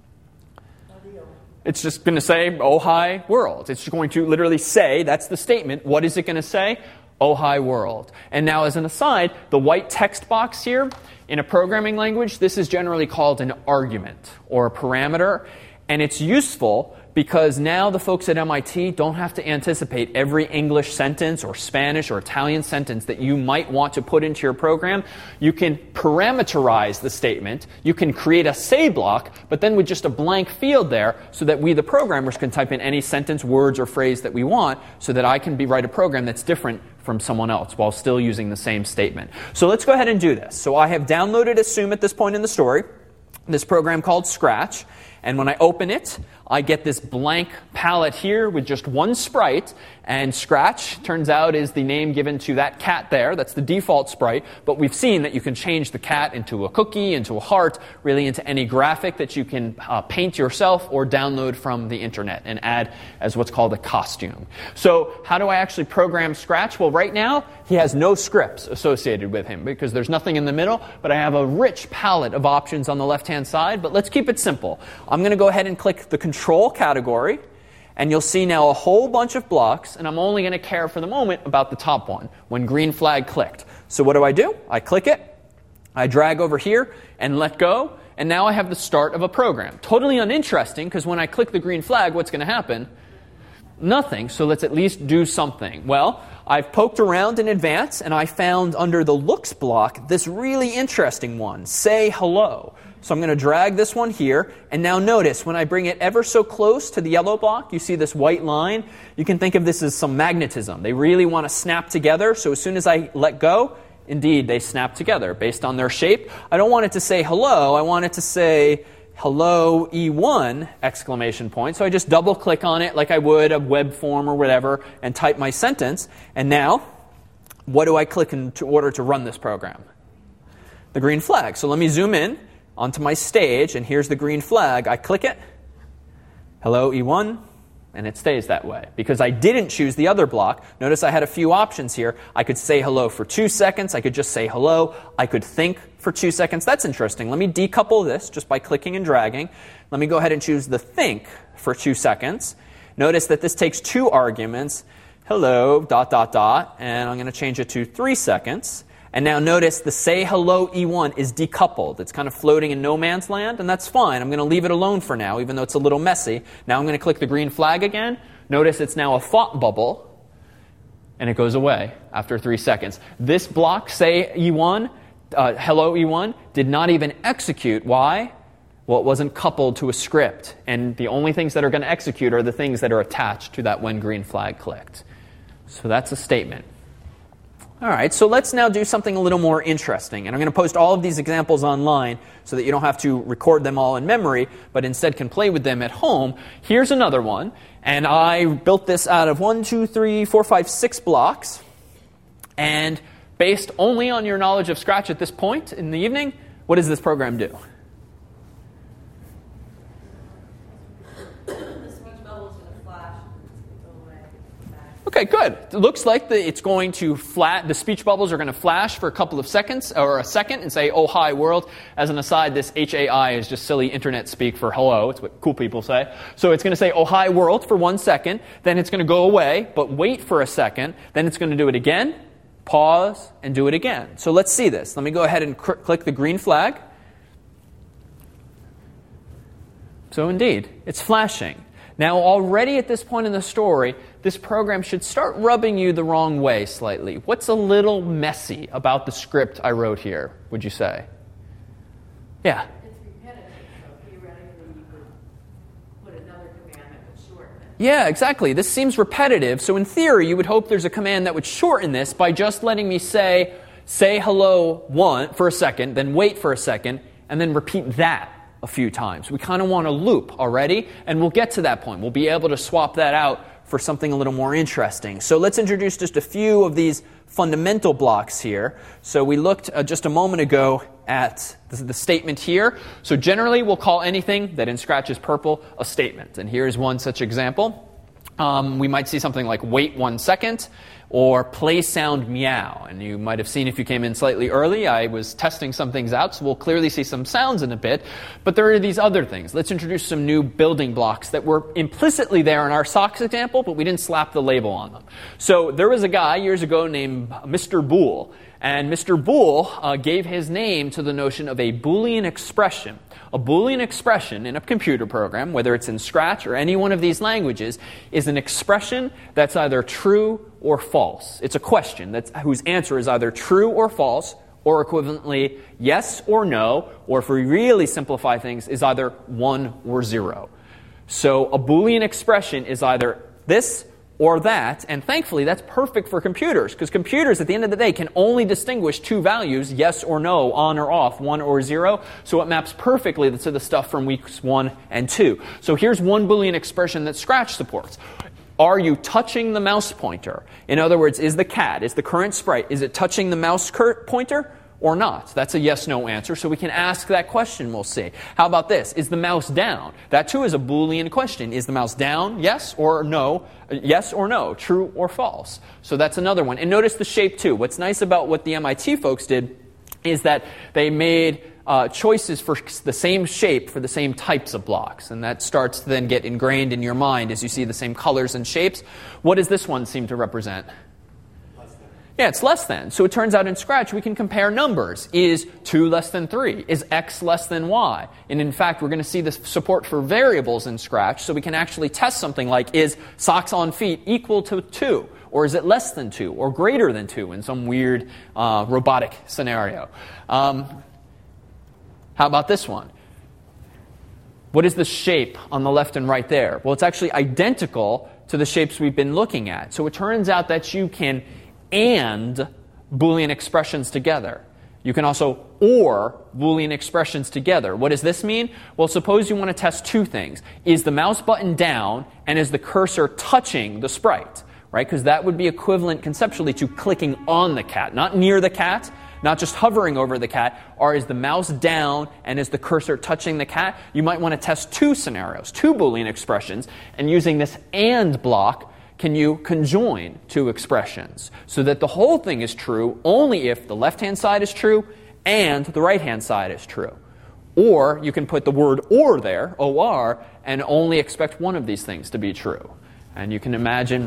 It's just going to say, oh, hi, world. It's going to literally say, that's the statement. What is it going to say? Oh, hi, world. And now as an aside, the white text box here, in a programming language, this is generally called an argument or a parameter. And it's useful because now the folks at MIT don't have to anticipate every English sentence or Spanish or Italian sentence that you might want to put into your program. You can parameterize the statement. You can create a say block, but then with just a blank field there so that we, the programmers, can type in any sentence, words, or phrase that we want so that I can write a program that's different from someone else while still using the same statement. So let's go ahead and do this. So I have downloaded, assume at this point in the story, this program called Scratch. And when I open it, I get this blank palette here with just one sprite. And Scratch, turns out, is the name given to that cat there. That's the default sprite. But we've seen that you can change the cat into a cookie, into a heart, really into any graphic that you can paint yourself or download from the internet and add as what's called a costume. So how do I actually program Scratch? Well, right now, he has no scripts associated with him because there's nothing in the middle. But I have a rich palette of options on the left-hand side. But let's keep it simple. I'm going to go ahead and click the control category. And you'll see now a whole bunch of blocks, and I'm only going to care for the moment about the top one, when green flag clicked. So what do? I click it, I drag over here, and let go, and now I have the start of a program. Totally uninteresting, because when I click the green flag, what's going to happen? Nothing, so let's at least do something. Well, I've poked around in advance, and I found under the looks block this really interesting one, say hello. So I'm going to drag this one here, and now notice when I bring it ever so close to the yellow block, you see this white line. You can think of this as some magnetism. They really want to snap together, so as soon as I let go, indeed, they snap together based on their shape. I don't want it to say hello, I want it to say hello E1 exclamation point. So I just double click on it like I would a web form or whatever and type my sentence. And now, what do I click in order to run this program? The green flag. So let me zoom in onto my stage, and here's the green flag. I click it, hello E1, and it stays that way. Because I didn't choose the other block, notice I had a few options here. I could say hello for 2 seconds, I could just say hello, I could think for 2 seconds. That's interesting. Let me decouple this just by clicking and dragging. Let me go ahead and choose the think for 2 seconds. Notice that this takes 2 arguments, hello, ... and I'm going to change it to 3 seconds. And now notice the say hello E1 is decoupled. It's kind of floating in no man's land, and that's fine. I'm going to leave it alone for now, even though it's a little messy. Now I'm going to click the green flag again. Notice it's now a thought bubble. and it goes away after 3 seconds. This block, say E1, hello E1, did not even execute. Why? Well, it wasn't coupled to a script, and the only things that are going to execute are the things that are attached to that when green flag clicked. So that's a statement. All right, so let's now do something a little more interesting. And I'm going to post all of these examples online so that you don't have to record them all in memory, but instead can play with them at home. Here's another one. And I built this out of 1, 2, 3, 4, 5, 6 blocks. And based only on your knowledge of Scratch at this point in the evening, what does this program do? Okay, good. It looks like it's going to the speech bubbles are going to flash for a couple of seconds, or a second, and say, oh, hi, world. As an aside, this HAI is just silly internet speak for hello. It's what cool people say. So it's going to say, oh, hi, world, for 1 second. Then it's going to go away, but wait for a second. Then it's going to do it again, pause, and do it again. So let's see this. Let me go ahead and click the green flag. So indeed, it's flashing. Now, already at this point in the story, this program should start rubbing you the wrong way slightly. What's a little messy about the script I wrote here, would you say? Yeah? It's repetitive, so theoretically you could put another command that would shorten it. Yeah, exactly. This seems repetitive, so in theory, you would hope there's a command that would shorten this by just letting me say hello for a second, then wait for a second, and then repeat that a few times. We kind of want a loop already, and we'll get to that point. We'll be able to swap that out for something a little more interesting. So let's introduce just a few of these fundamental blocks here. So we looked just a moment ago at the statement here. So generally, we'll call anything that in Scratch is purple a statement. And here's one such example. We might see something like wait 1 second, or play sound meow. And you might have seen if you came in slightly early, I was testing some things out, so we'll clearly see some sounds in a bit. But there are these other things. Let's introduce some new building blocks that were implicitly there in our socks example, but we didn't slap the label on them. So there was a guy years ago named Mr. Boole. And Mr. Boole gave his name to the notion of a Boolean expression. A Boolean expression in a computer program, whether it's in Scratch or any one of these languages, is an expression that's either true or false. It's a question whose answer is either true or false, or equivalently yes or no, or if we really simplify things, is either 1 or 0. So a Boolean expression is either this or that, and thankfully that's perfect for computers, because computers at the end of the day can only distinguish 2 values, yes or no, on or off, 1 or 0, so it maps perfectly to the stuff from weeks 1 and 2. So here's one Boolean expression that Scratch supports. Are you touching the mouse pointer? In other words, is the current sprite, is it touching the mouse pointer or not? That's a yes-no answer, so we can ask that question, we'll see. How about this? Is the mouse down? That too is a Boolean question. Is the mouse down? Yes or no? Yes or no? True or false? So that's another one. And notice the shape too. What's nice about what the MIT folks did is that they made choices for the same shape for the same types of blocks. And that starts to then get ingrained in your mind as you see the same colors and shapes. What does this one seem to represent? Yeah, it's less than. So it turns out in Scratch we can compare numbers. Is 2 less than 3? Is x less than y? And in fact, we're going to see this support for variables in Scratch, so we can actually test something like, is socks on feet equal to 2? Or is it less than 2? Or greater than 2 in some weird robotic scenario? How about this one? What is the shape on the left and right there? Well, it's actually identical to the shapes we've been looking at. So it turns out that you can and Boolean expressions together. You can also or Boolean expressions together. What does this mean? Well, suppose you want to test 2 things. Is the mouse button down and is the cursor touching the sprite? Right? Because that would be equivalent conceptually to clicking on the cat, not near the cat, not just hovering over the cat. Or is the mouse down and is the cursor touching the cat? You might want to test 2 scenarios, 2 Boolean expressions, and using this AND block, can you conjoin 2 expressions so that the whole thing is true only if the left-hand side is true and the right-hand side is true. Or you can put the word or there, OR, and only expect one of these things to be true. And you can imagine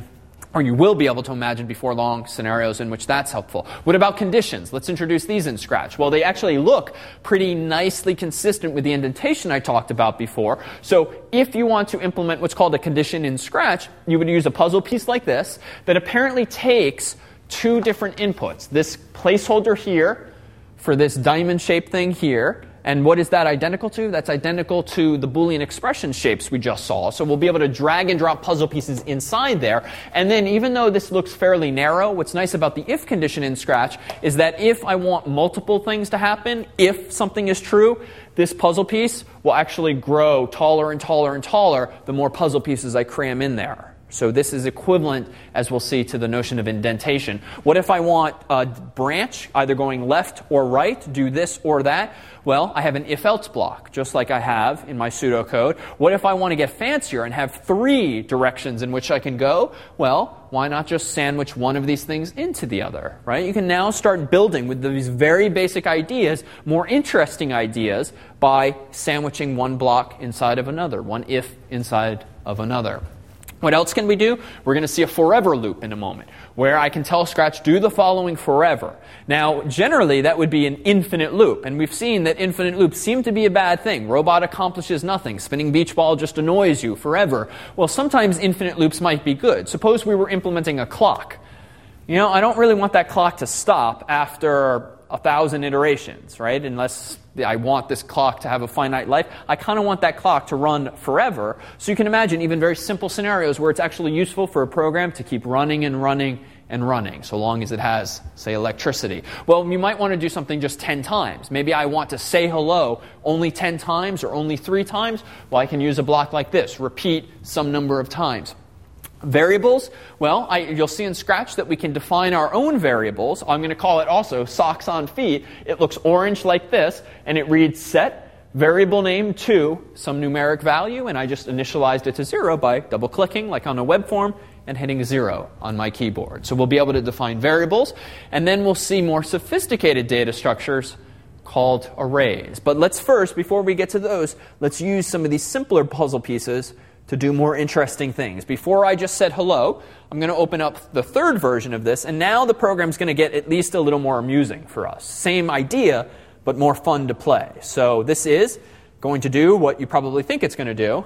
or you will be able to imagine before long scenarios in which that's helpful. What about conditions? Let's introduce these in Scratch. Well, they actually look pretty nicely consistent with the indentation I talked about before. So if you want to implement what's called a condition in Scratch, you would use a puzzle piece like this that apparently takes two different inputs. This placeholder here for this diamond-shaped thing here. And what is that identical to? That's identical to the Boolean expression shapes we just saw. So we'll be able to drag and drop puzzle pieces inside there. And then even though this looks fairly narrow, what's nice about the if condition in Scratch is that if I want multiple things to happen, if something is true, this puzzle piece will actually grow taller and taller and taller the more puzzle pieces I cram in there. So this is equivalent, as we'll see, to the notion of indentation. What if I want a branch, either going left or right, do this or that? Well, I have an if-else block, just like I have in my pseudocode. What if I want to get fancier and have 3 directions in which I can go? Well, why not just sandwich one of these things into the other, right? You can now start building with these very basic ideas, more interesting ideas, by sandwiching one block inside of another, one if inside of another. What else can we do? We're going to see a forever loop in a moment, where I can tell Scratch, do the following forever. Now, generally, that would be an infinite loop. And we've seen that infinite loops seem to be a bad thing. Robot accomplishes nothing. Spinning beach ball just annoys you forever. Well, sometimes infinite loops might be good. Suppose we were implementing a clock. You know, I don't really want that clock to stop after 1,000 iterations, right? Unless I want this clock to have a finite life. I kind of want that clock to run forever. So you can imagine even very simple scenarios where it's actually useful for a program to keep running and running and running, so long as it has, say, electricity. Well, you might want to do something just 10 times. Maybe I want to say hello only 10 times or only 3 times. Well, I can use a block like this. Repeat some number of times. Variables, well, you'll see in Scratch that we can define our own variables. I'm going to call it also socks on feet. It looks orange like this, and it reads set variable name to some numeric value, and I just initialized it to 0 by double-clicking, like on a web form, and hitting 0 on my keyboard. So we'll be able to define variables, and then we'll see more sophisticated data structures called arrays. But let's first, before we get to those, let's use some of these simpler puzzle pieces to do more interesting things. Before I just said hello, I'm going to open up the third version of this, and now the program's going to get at least a little more amusing for us. Same idea, but more fun to play. So this is going to do what you probably think it's going to do.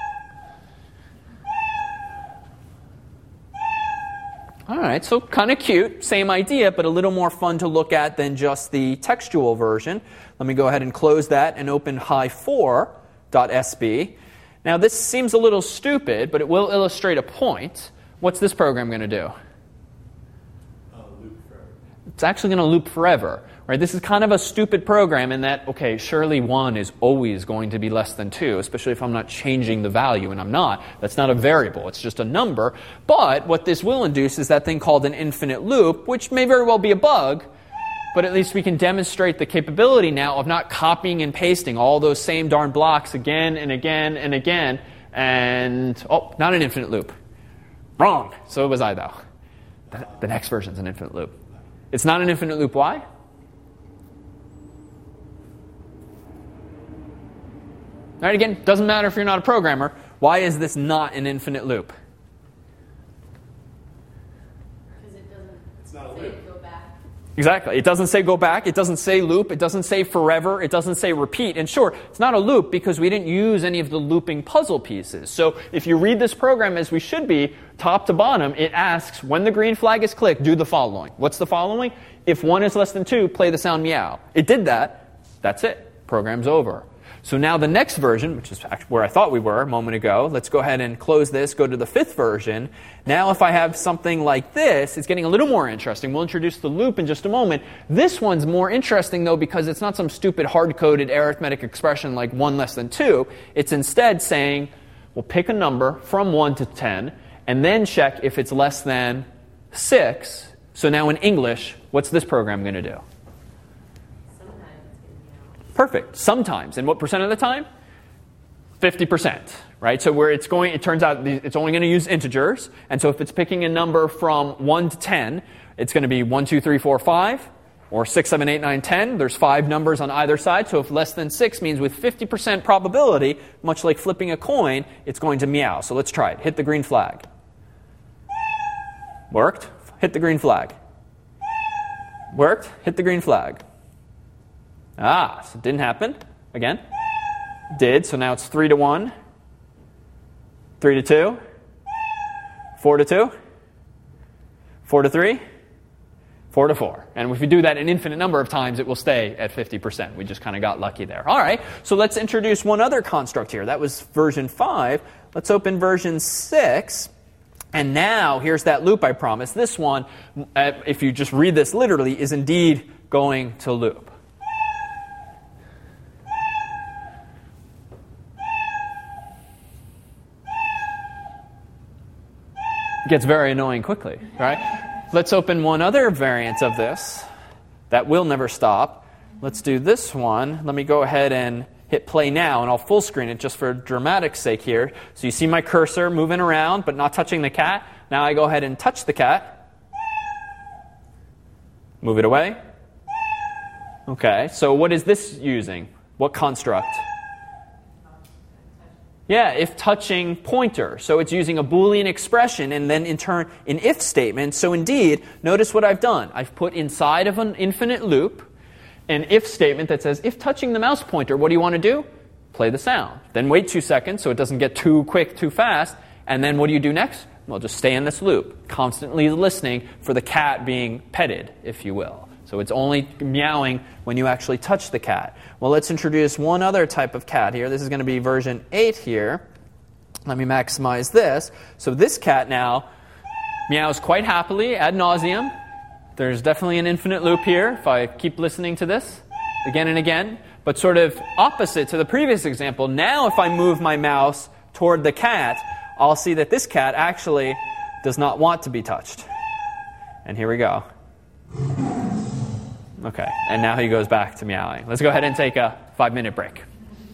All right, so kind of cute, same idea, but a little more fun to look at than just the textual version. Let me go ahead and close that and open hi4.sb. Now, this seems a little stupid, but it will illustrate a point. What's this program going to do? Loop forever. It's actually going to loop forever. Right? This is kind of a stupid program in that, okay, surely 1 is always going to be less than 2, especially if I'm not changing the value, and I'm not. That's not a variable. It's just a number. But what this will induce is that thing called an infinite loop, which may very well be a bug, but at least we can demonstrate the capability now of not copying and pasting all those same darn blocks again and again and again. And, oh, not an infinite loop. Wrong. So was I, though. The next version's an infinite loop. It's not an infinite loop. Why? All right, again, doesn't matter if you're not a programmer. Why is this not an infinite loop? Because it doesn't It's not a say loop. go back. Exactly. It doesn't say go back. It doesn't say loop. It doesn't say forever. It doesn't say repeat. And sure, it's not a loop because we didn't use any of the looping puzzle pieces. So if you read this program as we should be, top to bottom, it asks, when the green flag is clicked, do the following. What's the following? If 1 is less than 2, play the sound meow. It did that. That's it. Program's over. So now the next version, which is where I thought we were a moment ago, let's go ahead and close this, go to the 5th version. Now if I have something like this, it's getting a little more interesting. We'll introduce the loop in just a moment. This one's more interesting, though, because it's not some stupid hard-coded arithmetic expression like 1 less than 2. It's instead saying, we'll pick a number from 1 to 10, and then check if it's less than 6. So now in English, what's this program going to do? Perfect. Sometimes. And what percent of the time? 50%. Right? So where it turns out it's only going to use integers. And so if it's picking a number from 1 to 10, it's going to be 1, 2, 3, 4, 5, or 6, 7, 8, 9, 10. There's 5 numbers on either side. So if less than 6 means with 50% probability, much like flipping a coin, it's going to meow. So let's try it. Hit the green flag. Worked. Hit the green flag. Worked. Hit the green flag. So it didn't happen. Again. Did. So now it's 3-1. 3-2. 4-2. 4-3. 4-4. And if we do that an infinite number of times, it will stay at 50%. We just kind of got lucky there. All right, so let's introduce one other construct here. That was version 5. Let's open version 6. And now, here's that loop I promised. This one, if you just read this literally, is indeed going to loop. It gets very annoying quickly, right? Let's open one other variant of this that will never stop. Let's do this one. Let me go ahead and hit play now, and I'll full screen it just for dramatic sake here. So you see my cursor moving around, but not touching the cat. Now I go ahead and touch the cat. Move it away. Okay, so what is this using? What construct? Yeah, if touching pointer. So it's using a Boolean expression and then in turn an if statement. So indeed, notice what I've done. I've put inside of an infinite loop an if statement that says, if touching the mouse pointer, what do you want to do? Play the sound. Then wait 2 seconds so it doesn't get too quick, too fast. And then what do you do next? Well, just stay in this loop, constantly listening for the cat being petted, if you will. So it's only meowing when you actually touch the cat. Well, let's introduce one other type of cat here. This is going to be version 8 here. Let me maximize this. So this cat now meows quite happily, ad nauseum. There's definitely an infinite loop here if I keep listening to this again and again. But sort of opposite to the previous example, now if I move my mouse toward the cat, I'll see that this cat actually does not want to be touched. And here we go. Okay, and now he goes back to meowing. Let's go ahead and take a 5-minute break.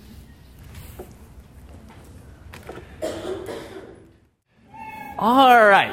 All right,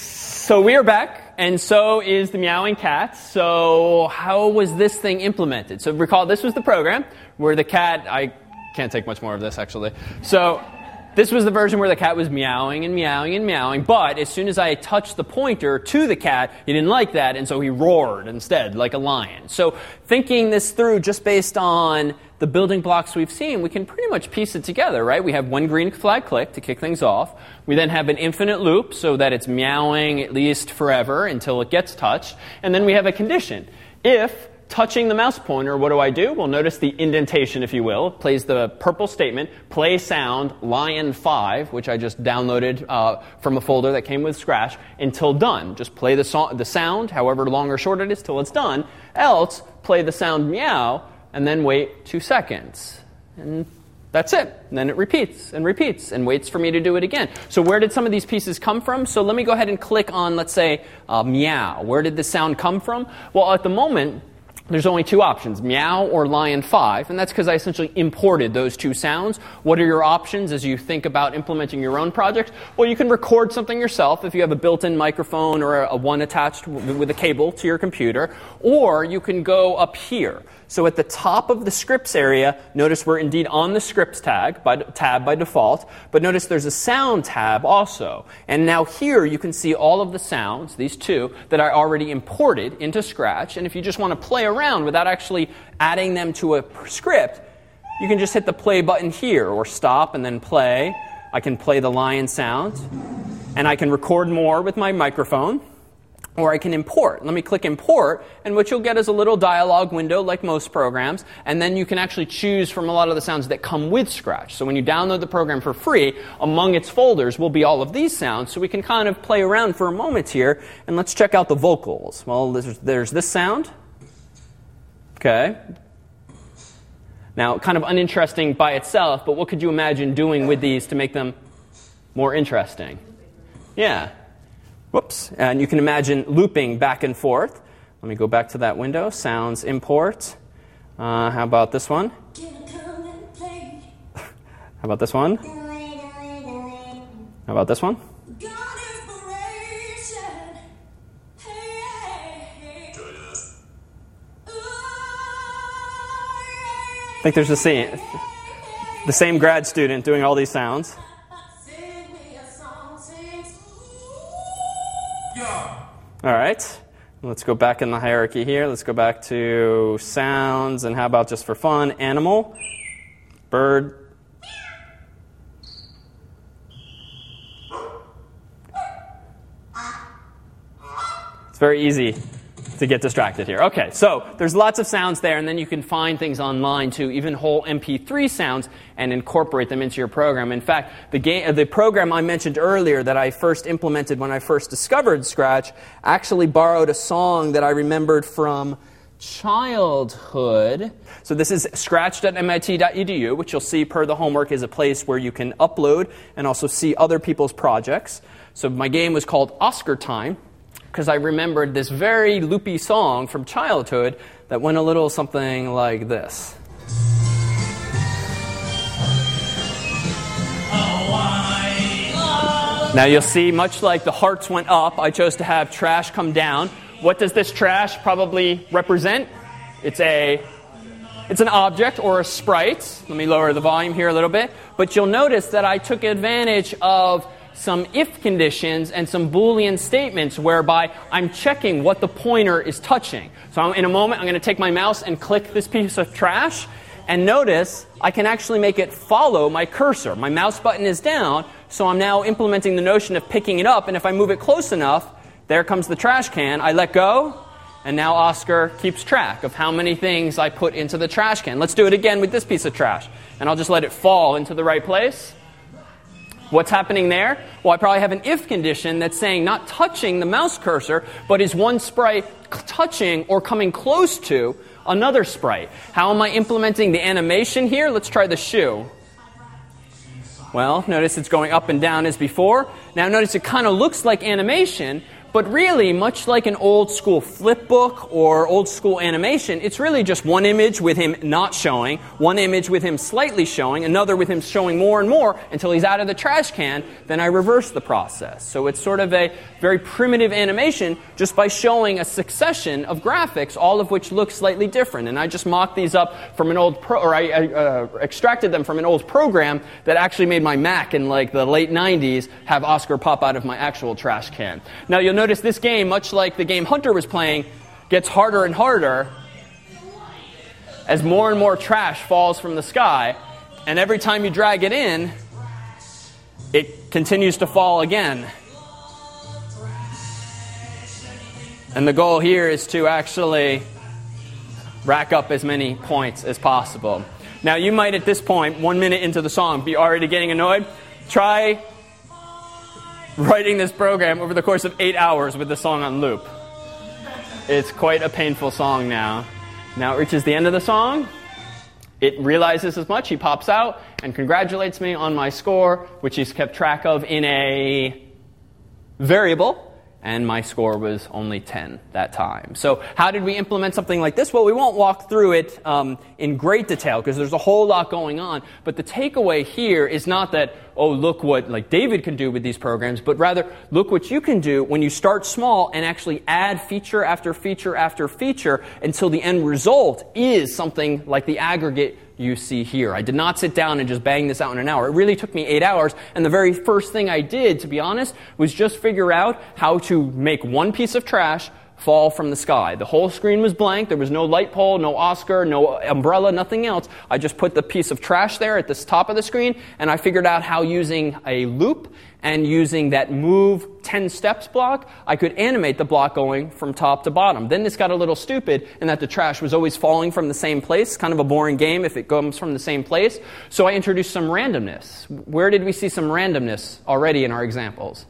so we are back. And so is the meowing cat. So how was this thing implemented? So recall, this was the program where the cat, I can't take much more of this actually. So this was the version where the cat was meowing and meowing and meowing. But as soon as I touched the pointer to the cat, he didn't like that. And so he roared instead, like a lion. So thinking this through just based on the building blocks we've seen, we can pretty much piece it together, right? We have one green flag click to kick things off. We then have an infinite loop so that it's meowing at least forever until it gets touched. And then we have a condition. If touching the mouse pointer, what do? Well, notice the indentation, if you will. It plays the purple statement, play sound, lion 5, which I just downloaded from a folder that came with Scratch, until done. Just play the sound, however long or short it is, till it's done. Else, play the sound meow, and then wait 2 seconds. And that's it. And then it repeats and repeats and waits for me to do it again. So where did some of these pieces come from? So let me go ahead and click on, let's say, meow. Where did the sound come from? Well, at the moment, there's only 2 options, meow or lion 5, and that's because I essentially imported those 2 sounds. What are your options as you think about implementing your own project? Well, you can record something yourself if you have a built-in microphone or a one attached with a cable to your computer, or you can go up here. So at the top of the scripts area, notice we're indeed on the scripts tab by default, but notice there's a sound tab also. And now here you can see all of the sounds, these 2, that I already imported into Scratch. And if you just want to play around without actually adding them to a script, you can just hit the play button here, or stop and then play. I can play the lion sound, and I can record more with my microphone. Or I can import. Let me click import, and what you'll get is a little dialog window like most programs, and then you can actually choose from a lot of the sounds that come with Scratch. So when you download the program for free, among its folders will be all of these sounds, so we can kind of play around for a moment here, and let's check out the vocals. Well, there's this sound. Okay. Now, kind of uninteresting by itself, but what could you imagine doing with these to make them more interesting? Yeah. Whoops. And you can imagine looping back and forth. Let me go back to that window. Sounds import. How about this one? How about this one? How about this one? I think there's the same grad student doing all these sounds. Yeah. All right. Let's go back in the hierarchy here. Let's go back to sounds, and how about just for fun, animal, bird. It's very easy to get distracted here. Okay, so there's lots of sounds there, and then you can find things online too, even whole MP3 sounds, and incorporate them into your program. In fact, the program I mentioned earlier that I first implemented when I first discovered Scratch actually borrowed a song that I remembered from childhood. So this is scratch.mit.edu, which you'll see per the homework is a place where you can upload and also see other people's projects. So my game was called Oscar Time, because I remembered this very loopy song from childhood that went a little something like this. Now you'll see, much like the hearts went up, I chose to have trash come down. What does this trash probably represent? It's an object or a sprite. Let me lower the volume here a little bit. But you'll notice that I took advantage of some if conditions and some Boolean statements whereby I'm checking what the pointer is touching. So in a moment, I'm going to take my mouse and click this piece of trash. And notice I can actually make it follow my cursor. My mouse button is down, so I'm now implementing the notion of picking it up. And if I move it close enough, there comes the trash can. I let go, and now Oscar keeps track of how many things I put into the trash can. Let's do it again with this piece of trash. And I'll just let it fall into the right place. What's happening there? Well, I probably have an if condition that's saying not touching the mouse cursor, but is one sprite touching or coming close to another sprite. How am I implementing the animation here? Let's try the shoe. Well, notice it's going up and down as before. Now notice it kind of looks like animation, but really, much like an old school flip book or old school animation, it's really just one image with him not showing, one image with him slightly showing, another with him showing more and more until he's out of the trash can. Then I reverse the process. So it's sort of a very primitive animation just by showing a succession of graphics, all of which look slightly different. And I just mocked these up from an old I extracted them from an old program that actually made my Mac in like the late 90s have Oscar pop out of my actual trash can. Now you'll notice this game, much like the game Hunter was playing, gets harder and harder as more and more trash falls from the sky. And every time you drag it in, it continues to fall again. And the goal here is to actually rack up as many points as possible. Now you might at this point, 1 minute into the song, be already getting annoyed. Try writing this program over the course of 8 hours with the song on loop. It's quite a painful song now. Now it reaches the end of the song. It realizes as much. He pops out and congratulates me on my score, which he's kept track of in a variable. And my score was only 10 that time. So how did we implement something like this? Well, we won't walk through it in great detail because there's a whole lot going on. But the takeaway here is not that, oh, look what like David can do with these programs, but rather look what you can do when you start small and actually add feature after feature after feature until the end result is something like the aggregate you see here. I did not sit down and just bang this out in an hour. It really took me 8 hours, and the very first thing I did, to be honest, was just figure out how to make one piece of trash fall from the sky. The whole screen was blank. There was no light pole, no Oscar, no umbrella, nothing else. I just put the piece of trash there at the top of the screen, and I figured out how using a loop and using that move 10 steps block, I could animate the block going from top to bottom. Then this got a little stupid in that the trash was always falling from the same place. Kind of a boring game if it comes from the same place. So I introduced some randomness. Where did we see some randomness already in our examples?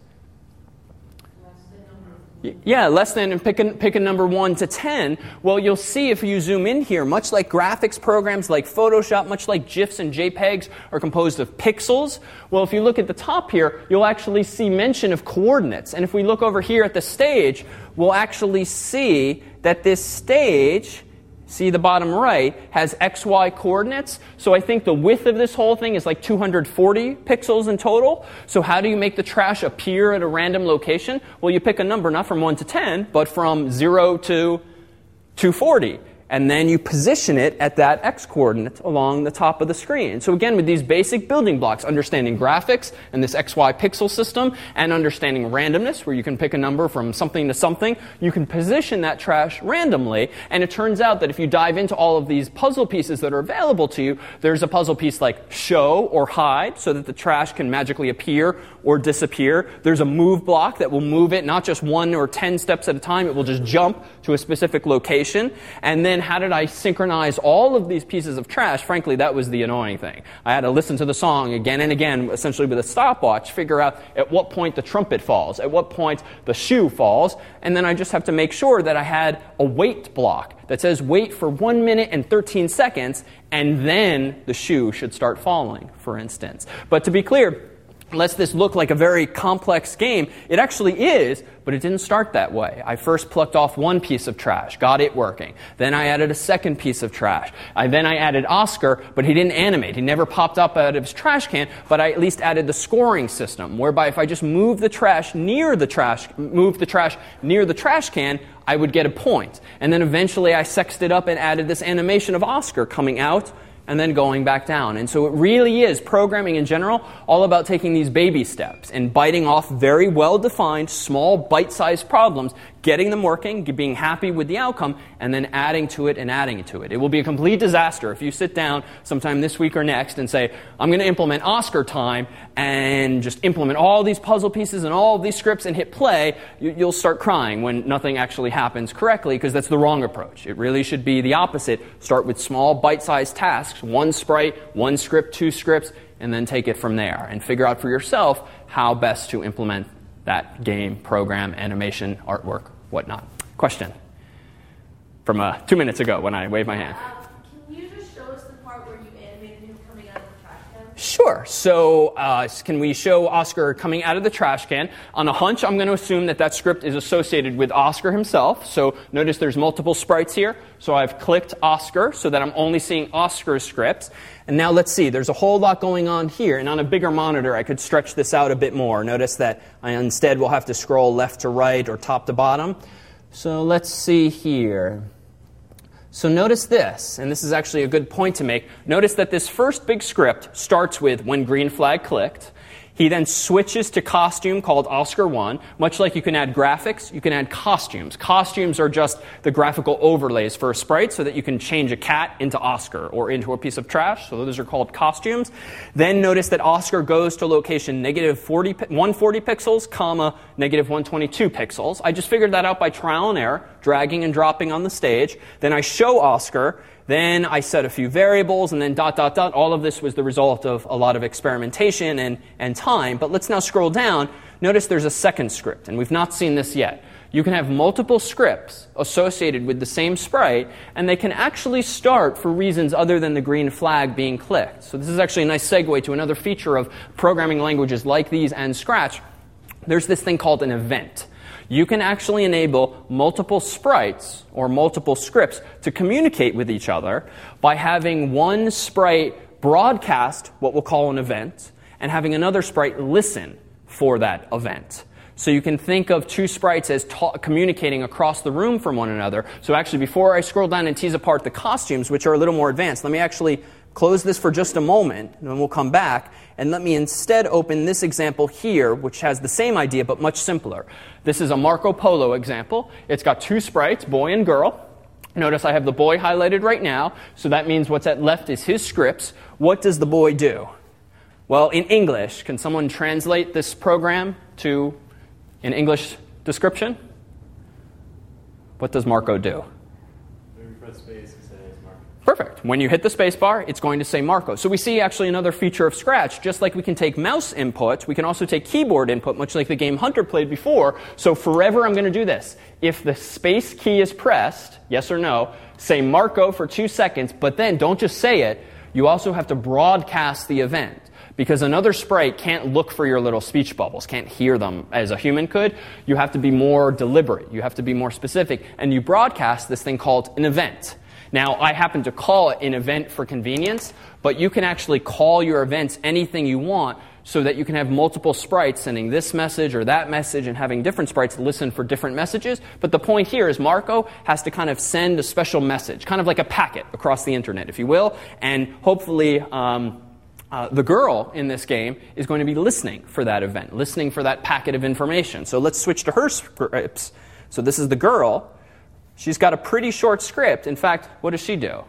Yeah, less than, and pick a number 1 to 10. Well, you'll see if you zoom in here, much like graphics programs like Photoshop, much like GIFs and JPEGs are composed of pixels. Well, if you look at the top here, you'll actually see mention of coordinates. And if we look over here at the stage, we'll actually see that this stage, see the bottom right, has XY coordinates. So I think the width of this whole thing is like 240 pixels in total. So how do you make the trash appear at a random location? Well, you pick a number not from 1 to 10, but from 0 to 240. and then you position it at that x-coordinate along the top of the screen. So again, with these basic building blocks, understanding graphics and this XY pixel system, and understanding randomness, where you can pick a number from something to something, you can position that trash randomly, and it turns out that if you dive into all of these puzzle pieces that are available to you, there's a puzzle piece like show or hide, so that the trash can magically appear or disappear. There's a move block that will move it not just 1 or 10 steps at a time, it will just jump to a specific location. And then how did I synchronize all of these pieces of trash? Frankly, that was the annoying thing. I had to listen to the song again and again, essentially with a stopwatch, figure out at what point the trumpet falls, at what point the shoe falls, and then I just have to make sure that I had a wait block that says wait for 1 minute and 13 seconds, and then the shoe should start falling, for instance. But to be clear, lest this look like a very complex game, it actually is, but it didn't start that way. I first plucked off one piece of trash, got it working. Then I added a second piece of trash. Then I added Oscar, but he didn't animate. He never popped up out of his trash can, but I at least added the scoring system, whereby if I just move the trash near the trash can, I would get a point. And then eventually I sexed it up and added this animation of Oscar coming out and then going back down. And so it really is, programming in general, all about taking these baby steps and biting off very well-defined, small, bite-sized problems, getting them working, being happy with the outcome, and then adding to it and adding to it. It will be a complete disaster if you sit down sometime this week or next and say, I'm going to implement Oscar time and just implement all these puzzle pieces and all of these scripts and hit play. You'll start crying when nothing actually happens correctly, because that's the wrong approach. It really should be the opposite. Start with small, bite-sized tasks, 1 sprite, 1 script, 2 scripts, and then take it from there and figure out for yourself how best to implement that game, program, animation, artwork, whatnot. Question from 2 minutes ago when I waved my hand. Can you just show us the part where you animated him coming out of the trash can? Sure. So can we show Oscar coming out of the trash can? On a hunch, I'm going to assume that that script is associated with Oscar himself. So notice there's multiple sprites here. So I've clicked Oscar so that I'm only seeing Oscar's scripts. And now let's see, there's a whole lot going on here. And on a bigger monitor, I could stretch this out a bit more. Notice that I instead will have to scroll left to right or top to bottom. So let's see here. So notice this, and this is actually a good point to make. Notice that this first big script starts with when green flag clicked. He then switches to costume called Oscar 1. Much like you can add graphics, you can add costumes. Costumes are just the graphical overlays for a sprite so that you can change a cat into Oscar or into a piece of trash. So those are called costumes. Then notice that Oscar goes to location -140 pixels, comma, -122 pixels. I just figured that out by trial and error, dragging and dropping on the stage. Then I show Oscar. Then I set a few variables, and then ... All of this was the result of a lot of experimentation and time. But let's now scroll down. Notice there's a second script, and we've not seen this yet. You can have multiple scripts associated with the same sprite, and they can actually start for reasons other than the green flag being clicked. So this is actually a nice segue to another feature of programming languages like these and Scratch. There's this thing called an event. You can actually enable multiple sprites or multiple scripts to communicate with each other by having one sprite broadcast what we'll call an event and having another sprite listen for that event. So you can think of 2 sprites as communicating across the room from one another. So actually, before I scroll down and tease apart the costumes, which are a little more advanced, let me actually close this for just a moment, and then we'll come back. And let me instead open this example here, which has the same idea, but much simpler. This is a Marco Polo example. It's got 2 sprites, boy and girl. Notice I have the boy highlighted right now, so that means what's at left is his scripts. What does the boy do? Well, in English, can someone translate this program to an English description? What does Marco do? When you press space, it says Marco. Perfect. When you hit the space bar, it's going to say Marco. So we see actually another feature of Scratch. Just like we can take mouse input, we can also take keyboard input, much like the game Hunter played before. So forever I'm going to do this. If the space key is pressed, yes or no, say Marco for 2 seconds, but then don't just say it. You also have to broadcast the event. Because another sprite can't look for your little speech bubbles, can't hear them as a human could. You have to be more deliberate. You have to be more specific. And you broadcast this thing called an event. Now, I happen to call it an event for convenience, but you can actually call your events anything you want so that you can have multiple sprites sending this message or that message and having different sprites listen for different messages. But the point here is Marco has to kind of send a special message, kind of like a packet across the internet, if you will, and hopefully the girl in this game is going to be listening for that event, listening for that packet of information. So let's switch to her scripts. So this is the girl. She's got a pretty short script. In fact, what does she do?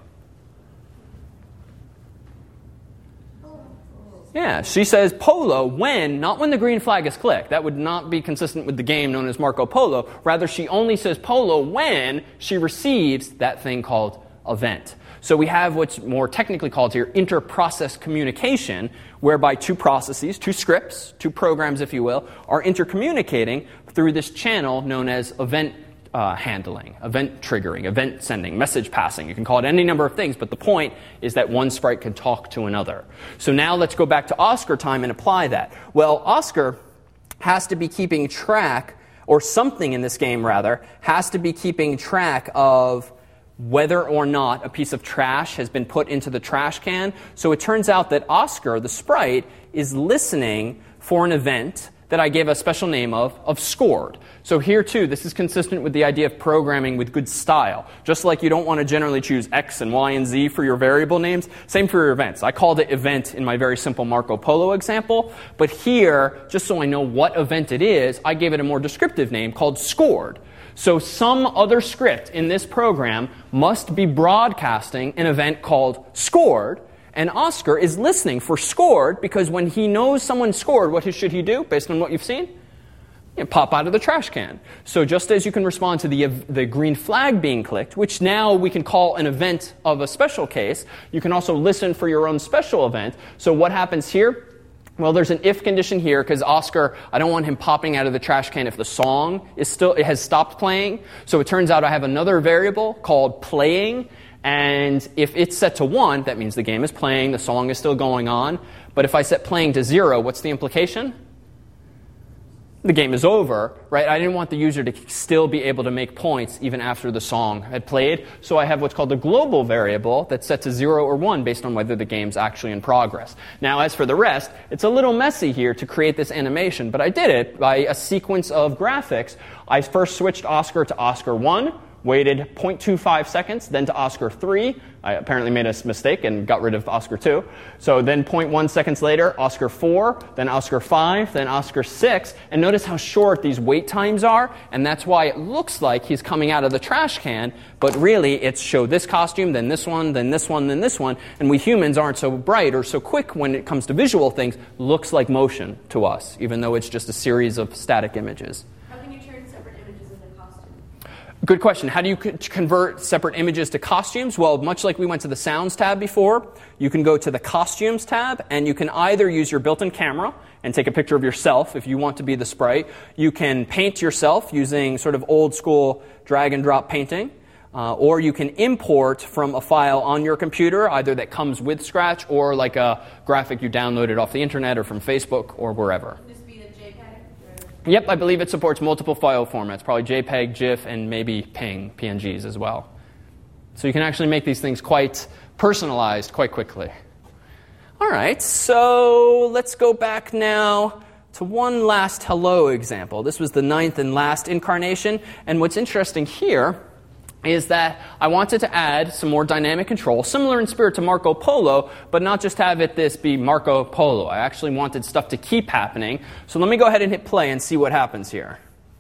Yeah, she says Polo when, not when the green flag is clicked. That would not be consistent with the game known as Marco Polo. Rather, she only says Polo when she receives that thing called event. So we have what's more technically called here inter-process communication, whereby two processes, two scripts, two programs, if you will, are intercommunicating through this channel known as event handling, event triggering, event sending, message passing. You can call it any number of things, but the point is that one sprite can talk to another. So now let's go back to Oscar time and apply that. Well, Oscar has to be keeping track, or something in this game rather, has to be keeping track of whether or not a piece of trash has been put into the trash can. So it turns out that Oscar, the sprite, is listening for an event that I gave a special name of scored. So here too, this is consistent with the idea of programming with good style. Just like you don't want to generally choose X and Y and Z for your variable names, same for your events. I called it event in my very simple Marco Polo example, but here, just so I know what event it is, I gave it a more descriptive name called scored. So some other script in this program must be broadcasting an event called scored, and Oscar is listening for scored because when he knows someone scored, what should he do based on what you've seen? Pop out of the trash can. So just as you can respond to the green flag being clicked, which now we can call an event of a special case, you can also listen for your own special event. So what happens here? Well, there's an if condition here because Oscar, I don't want him popping out of the trash can if the song it has stopped playing. So it turns out I have another variable called playing, and if it's set to 1, that means the game is playing, the song is still going on. But if I set playing to 0, what's the implication? The game is over, right? I didn't want the user to still be able to make points even after the song had played. So I have what's called a global variable that's set to 0 or 1 based on whether the game's actually in progress. Now, as for the rest, it's a little messy here to create this animation, but I did it by a sequence of graphics. I first switched Oscar to Oscar 1, waited 0.25 seconds, then to Oscar 3. I apparently made a mistake and got rid of Oscar 2. So then 0.1 seconds later, Oscar 4, then Oscar 5, then Oscar 6. And notice how short these wait times are. And that's why it looks like he's coming out of the trash can. But really, it's show this costume, then this one, then this one, then this one. And we humans aren't so bright or so quick when it comes to visual things. Looks like motion to us, even though it's just a series of static images. Good question. How do you convert separate images to costumes? Well, much like we went to the Sounds tab before, you can go to the Costumes tab, and you can either use your built-in camera and take a picture of yourself if you want to be the sprite. You can paint yourself using sort of old-school drag-and-drop painting, or you can import from a file on your computer, either that comes with Scratch or like a graphic you downloaded off the internet or from Facebook or wherever. Yep, I believe it supports multiple file formats, probably JPEG, GIF, and maybe PNGs as well. So you can actually make these things quite personalized quite quickly. All right, so let's go back now to one last hello example. This was the 9th and last incarnation, and what's interesting here is that I wanted to add some more dynamic control, similar in spirit to Marco Polo, but not just have this be Marco Polo. I actually wanted stuff to keep happening. So let me go ahead and hit play and see what happens here.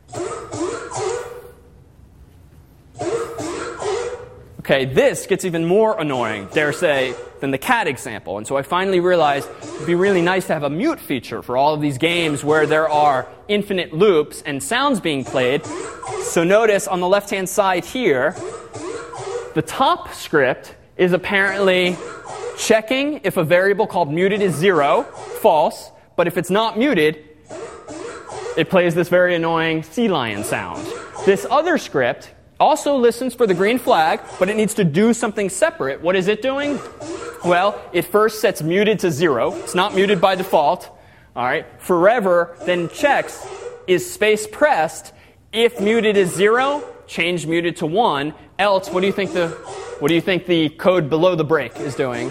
Okay, this gets even more annoying, dare say, than the cat example. And so I finally realized it would be really nice to have a mute feature for all of these games where there are infinite loops and sounds being played. So notice on the left-hand side here, the top script is apparently checking if a variable called muted is 0, false, but if it's not muted, it plays this very annoying sea lion sound. This other script also listens for the green flag, but it needs to do something separate. What is it doing? Well, it first sets muted to 0. It's not muted by default. All right. Forever then checks, is space pressed? If muted is 0, change muted to 1. Else, what do you think the what do you think the code below the break is doing?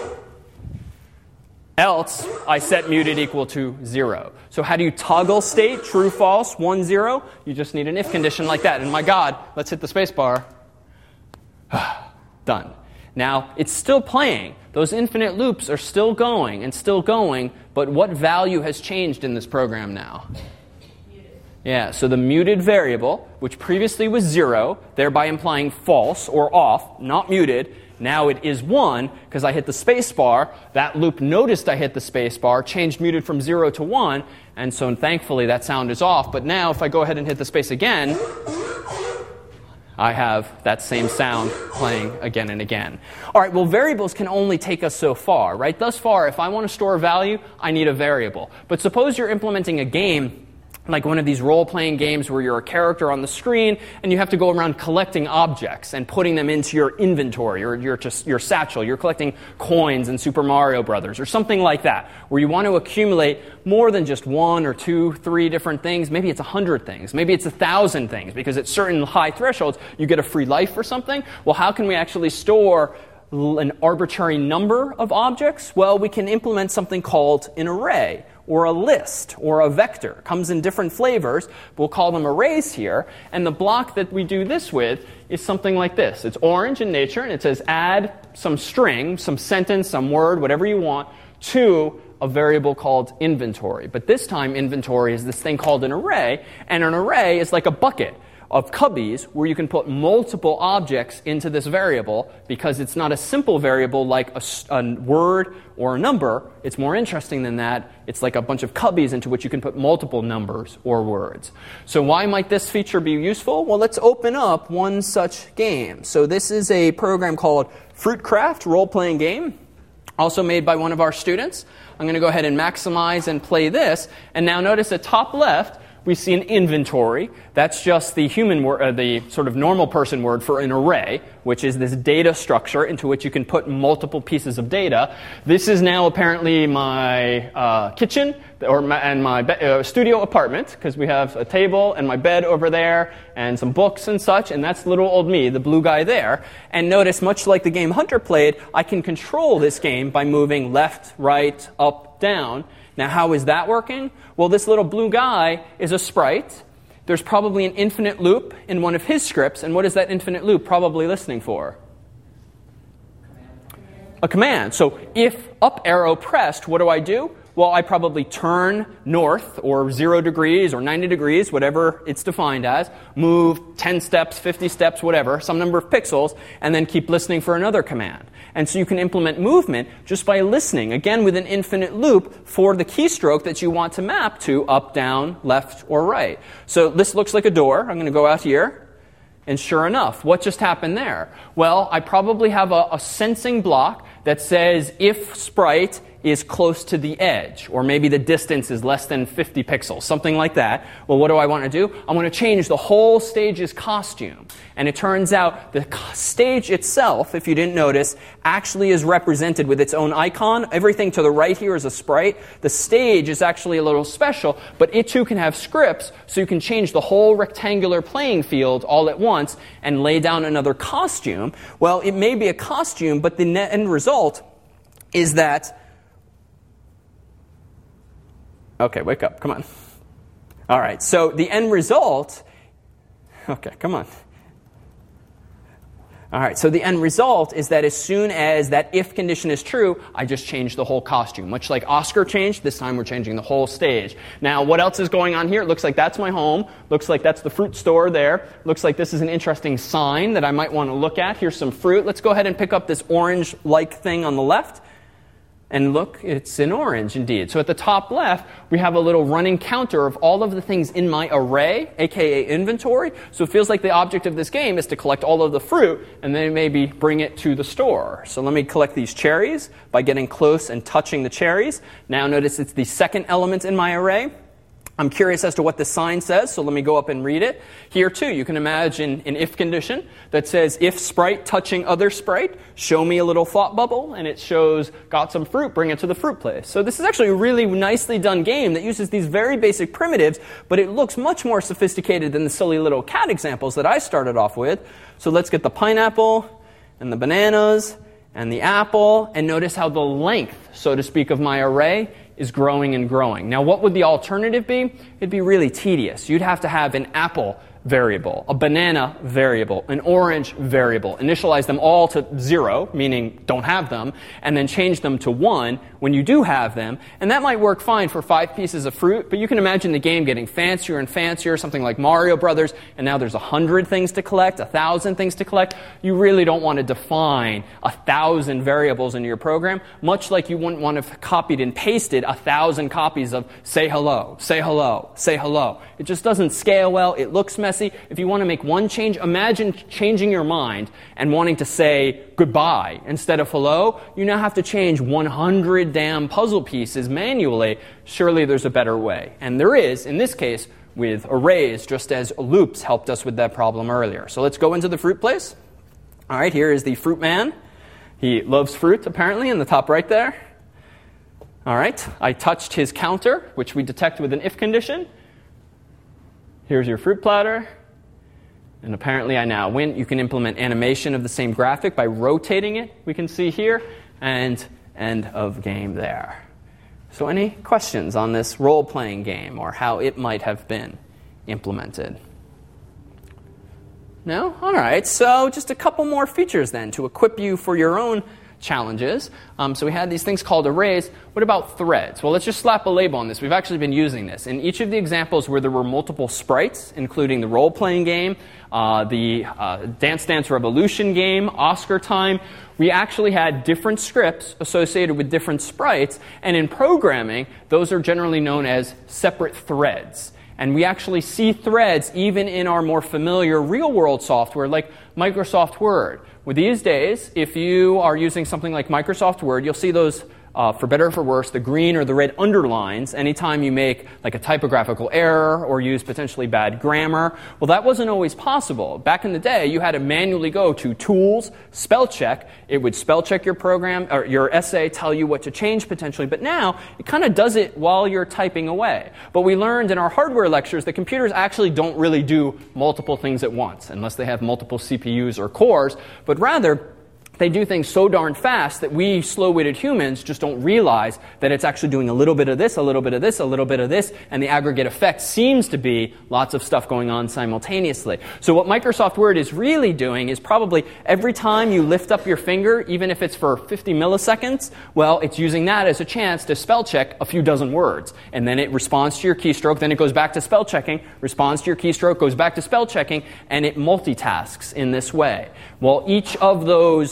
Else, I set muted equal to 0. So how do you toggle state, true, false, 1, 0? You just need an if condition like that. And my God, let's hit the space bar. Done. Now, it's still playing. Those infinite loops are still going, but what value has changed in this program now? Muted. Yeah, so the muted variable, which previously was 0, thereby implying false or off, not muted, now it is 1 because I hit the space bar. That loop noticed I hit the space bar, changed muted from 0 to 1, and so thankfully that sound is off. But now if I go ahead and hit the space again, I have that same sound playing again and again. All right, well, variables can only take us so far, right? Thus far, if I want to store a value, I need a variable. But suppose you're implementing a game like one of these role-playing games where you're a character on the screen and you have to go around collecting objects and putting them into your inventory or your satchel. You're collecting coins in Super Mario Brothers or something like that, where you want to accumulate more than just 1 or 2, 3 different things. Maybe it's 100 things. Maybe it's 1,000 things, because at certain high thresholds, you get a free life or something. Well, how can we actually store an arbitrary number of objects? Well, we can implement something called an array, or a list, or a vector. It comes in different flavors. We'll call them arrays here. And the block that we do this with is something like this. It's orange in nature, and it says add some string, some sentence, some word, whatever you want, to a variable called inventory. But this time, inventory is this thing called an array, and an array is like a bucket of cubbies where you can put multiple objects into this variable, because it's not a simple variable like a word or a number. It's more interesting than that. It's like a bunch of cubbies into which you can put multiple numbers or words. So why might this feature be useful? Well, let's open up one such game. So this is a program called Fruitcraft role-playing game, also made by one of our students. I'm going to go ahead and maximize and play this. And now notice at top left, we see an inventory. That's just the human word, the sort of normal person word for an array, which is this data structure into which you can put multiple pieces of data. This is now apparently my kitchen and my studio apartment, because we have a table and my bed over there and some books and such, and that's little old me, the blue guy there. And notice, much like the game Hunter played, I can control this game by moving left, right, up, down. Now, how is that working? Well, this little blue guy is a sprite. There's probably an infinite loop in one of his scripts, and what is that infinite loop probably listening for? A command. So if up arrow pressed, what do? Well, I probably turn north, or 0 degrees, or 90 degrees, whatever it's defined as, move 10 steps, 50 steps, whatever, some number of pixels, and then keep listening for another command. And so you can implement movement just by listening, again with an infinite loop, for the keystroke that you want to map to up, down, left, or right. So this looks like a door. I'm going to go out here. And sure enough, what just happened there? Well, I probably have a sensing block that says if sprite is close to the edge, or maybe the distance is less than 50 pixels, something like that. Well, what do I want to do? I want to change the whole stage's costume. And it turns out the stage itself, if you didn't notice, actually is represented with its own icon. Everything to the right here is a sprite. The stage is actually a little special, but it too can have scripts, so you can change the whole rectangular playing field all at once and lay down another costume. Well, it may be a costume, but the end result is that... Okay, wake up. Come on. All right, so the end result... Okay, come on. All right, so the end result is that as soon as that if condition is true, I just change the whole costume. Much like Oscar changed, this time we're changing the whole stage. Now, what else is going on here? It looks like that's my home. Looks like that's the fruit store there. Looks like this is an interesting sign that I might want to look at. Here's some fruit. Let's go ahead and pick up this orange-like thing on the left. And look, it's in orange indeed. So at the top left, we have a little running counter of all of the things in my array, aka inventory. So it feels like the object of this game is to collect all of the fruit and then maybe bring it to the store. So let me collect these cherries by getting close and touching the cherries. Now notice it's the second element in my array. I'm curious as to what the sign says, so let me go up and read it. Here, too, you can imagine an if condition that says, if sprite touching other sprite, show me a little thought bubble, and it shows, got some fruit, bring it to the fruit place. So this is actually a really nicely done game that uses these very basic primitives, but it looks much more sophisticated than the silly little cat examples that I started off with. So let's get the pineapple, and the bananas, and the apple, and notice how the length, so to speak, of my array is growing and growing. Now, what would the alternative be? It'd be really tedious. You'd have to have an apple variable, a banana variable, an orange variable, initialize them all to 0, meaning don't have them, and then change them to 1 when you do have them. And that might work fine for 5 pieces of fruit, but you can imagine the game getting fancier and fancier, something like Mario Brothers, and now there's 100 things to collect, 1,000 things to collect. You really don't want to define 1,000 variables in your program, much like you wouldn't want to have copied and pasted 1,000 copies of say hello, say hello, say hello. It just doesn't scale well. It looks messy. If you want to make one change, imagine changing your mind and wanting to say goodbye instead of hello. You now have to change 100 damn puzzle pieces manually. Surely there's a better way. And there is, in this case, with arrays, just as loops helped us with that problem earlier. So let's go into the fruit place. All right, here is the fruit man. He loves fruit, apparently, in the top right there. All right, I touched his counter, which we detect with an if condition. Here's your fruit platter. And apparently I now win. You can implement animation of the same graphic by rotating it, we can see here, and end of game there. So any questions on this role-playing game or how it might have been implemented? No? All right, so just a couple more features then to equip you for your own challenges. So we had these things called arrays. What about threads? Well, let's just slap a label on this. We've actually been using this. In each of the examples where there were multiple sprites, including the role-playing game, the Dance Dance Revolution game, Oscar Time, we actually had different scripts associated with different sprites, and in programming, those are generally known as separate threads. And we actually see threads even in our more familiar real-world software like Microsoft Word. Well, these days, if you are using something like Microsoft Word, you'll see those, for better or for worse, the green or the red underlines anytime you make like a typographical error or use potentially bad grammar. Well, that wasn't always possible. Back in the day, you had to manually go to Tools, Spell Check. It would spell check your program or your essay, tell you what to change potentially. But now, it kind of does it while you're typing away. But we learned in our hardware lectures that computers actually don't really do multiple things at once, unless they have multiple CPUs or cores, but rather, they do things so darn fast that we slow-witted humans just don't realize that it's actually doing a little bit of this, a little bit of this, a little bit of this, and the aggregate effect seems to be lots of stuff going on simultaneously. So what Microsoft Word is really doing is probably every time you lift up your finger, even if it's for 50 milliseconds, well, it's using that as a chance to spell check a few dozen words. And then it responds to your keystroke, then it goes back to spell checking, responds to your keystroke, goes back to spell checking, and it multitasks in this way. Well, each of those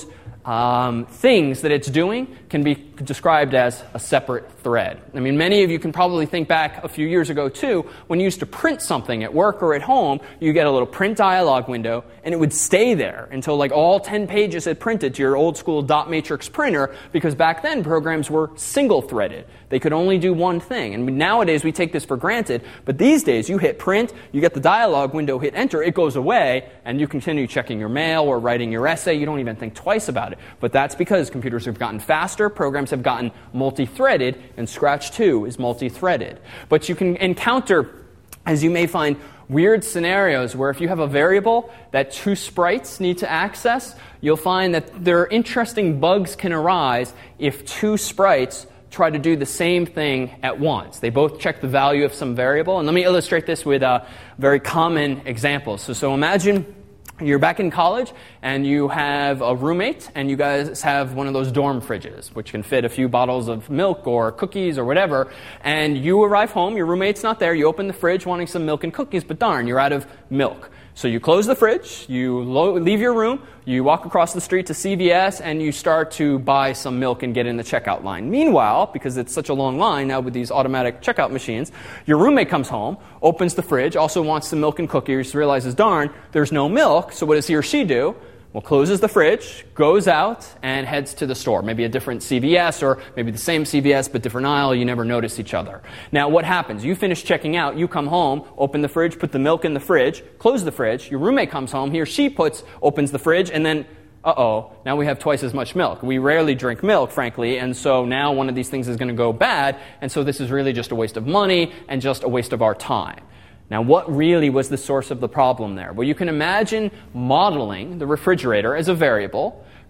things that it's doing can be described as a separate thread. I mean, many of you can probably think back a few years ago, too, when you used to print something at work or at home, you get a little print dialog window, and it would stay there until like all 10 pages had printed to your old school dot matrix printer, because back then programs were single-threaded. They could only do one thing. And nowadays we take this for granted, but these days you hit print, you get the dialog window, hit enter, it goes away, and you continue checking your mail or writing your essay. You don't even think twice about it. But that's because computers have gotten faster, programs have gotten multi-threaded, and Scratch 2 is multi-threaded. But you can encounter, as you may find, weird scenarios where if you have a variable that 2 sprites need to access, you'll find that there are interesting bugs can arise if 2 sprites try to do the same thing at once. They both check the value of some variable. And let me illustrate this with a very common example. So imagine you're back in college and you have a roommate and you guys have one of those dorm fridges which can fit a few bottles of milk or cookies or whatever, and you arrive home, your roommate's not there, you open the fridge wanting some milk and cookies, but darn, you're out of milk. So you close the fridge, you leave your room, you walk across the street to CVS, and you start to buy some milk and get in the checkout line. Meanwhile, because it's such a long line now with these automatic checkout machines, your roommate comes home, opens the fridge, also wants some milk and cookies, realizes, darn, there's no milk, so what does he or she do? Well, closes the fridge, goes out, and heads to the store. Maybe a different CVS, or maybe the same CVS, but different aisle. You never notice each other. Now, what happens? You finish checking out, you come home, open the fridge, put the milk in the fridge, close the fridge. Your roommate comes home, he or she opens the fridge, and then, now we have twice as much milk. We rarely drink milk, frankly, and so now one of these things is going to go bad, and so this is really just a waste of money and just a waste of our time. Now, what really was the source of the problem there? Well, you can imagine modeling the refrigerator as a variable,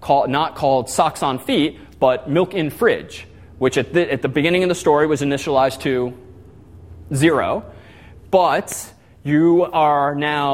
not called socks on feet, but milk in fridge, which at the beginning of the story was initialized to 0. But you are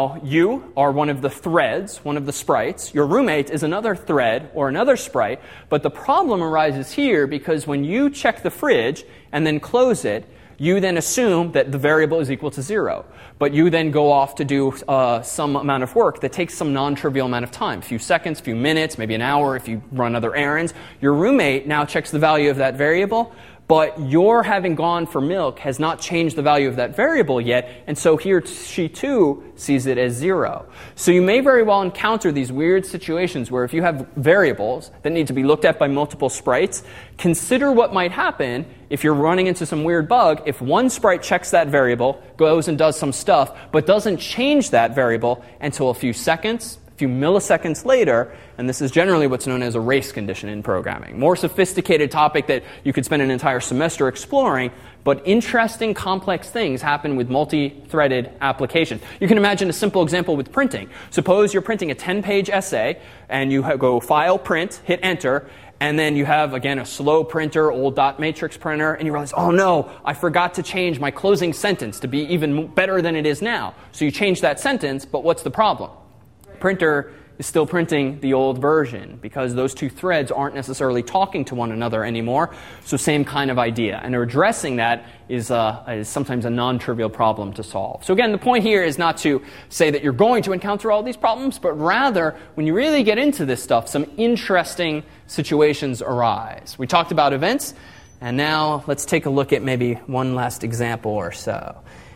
one of the threads, one of the sprites. Your roommate is another thread or another sprite. But the problem arises here because when you check the fridge and then close it, you then assume that the variable is equal to 0. But you then go off to do some amount of work that takes some non-trivial amount of time, a few seconds, a few minutes, maybe an hour if you run other errands. Your roommate now checks the value of that variable, but your having gone for milk has not changed the value of that variable yet, and so she too sees it as 0. So you may very well encounter these weird situations where if you have variables that need to be looked at by multiple sprites, consider what might happen if you're running into some weird bug if one sprite checks that variable, goes and does some stuff, but doesn't change that variable until a few seconds, a few milliseconds later, and this is generally what's known as a race condition in programming. More sophisticated topic that you could spend an entire semester exploring, but interesting, complex things happen with multi-threaded applications. You can imagine a simple example with printing. Suppose you're printing a 10-page essay, and you go File, Print, hit Enter, and then you have, again, a slow printer, old dot matrix printer, and you realize, oh no, I forgot to change my closing sentence to be even better than it is now. So you change that sentence, but what's the problem? Printer is still printing the old version because those two threads aren't necessarily talking to one another anymore. So same kind of idea. And addressing that is sometimes a non-trivial problem to solve. So again, the point here is not to say that you're going to encounter all these problems, but rather, when you really get into this stuff, some interesting situations arise. We talked about events, and now let's take a look at maybe one last example or so.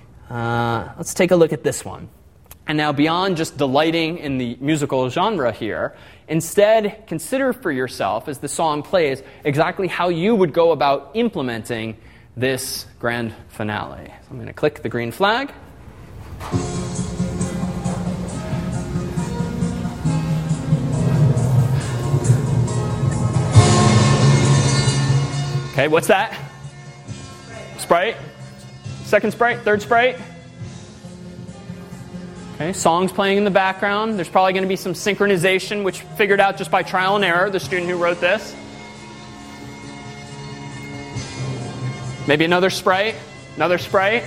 Let's take a look at this one. And now, beyond just delighting in the musical genre here, instead consider for yourself, as the song plays, exactly how you would go about implementing this grand finale. So I'm going to click the green flag. Okay, what's that? Sprite? Second sprite? Third sprite? Okay, song's playing in the background. There's probably going to be some synchronization, which figured out just by trial and error, the student who wrote this. Maybe another sprite. Another sprite.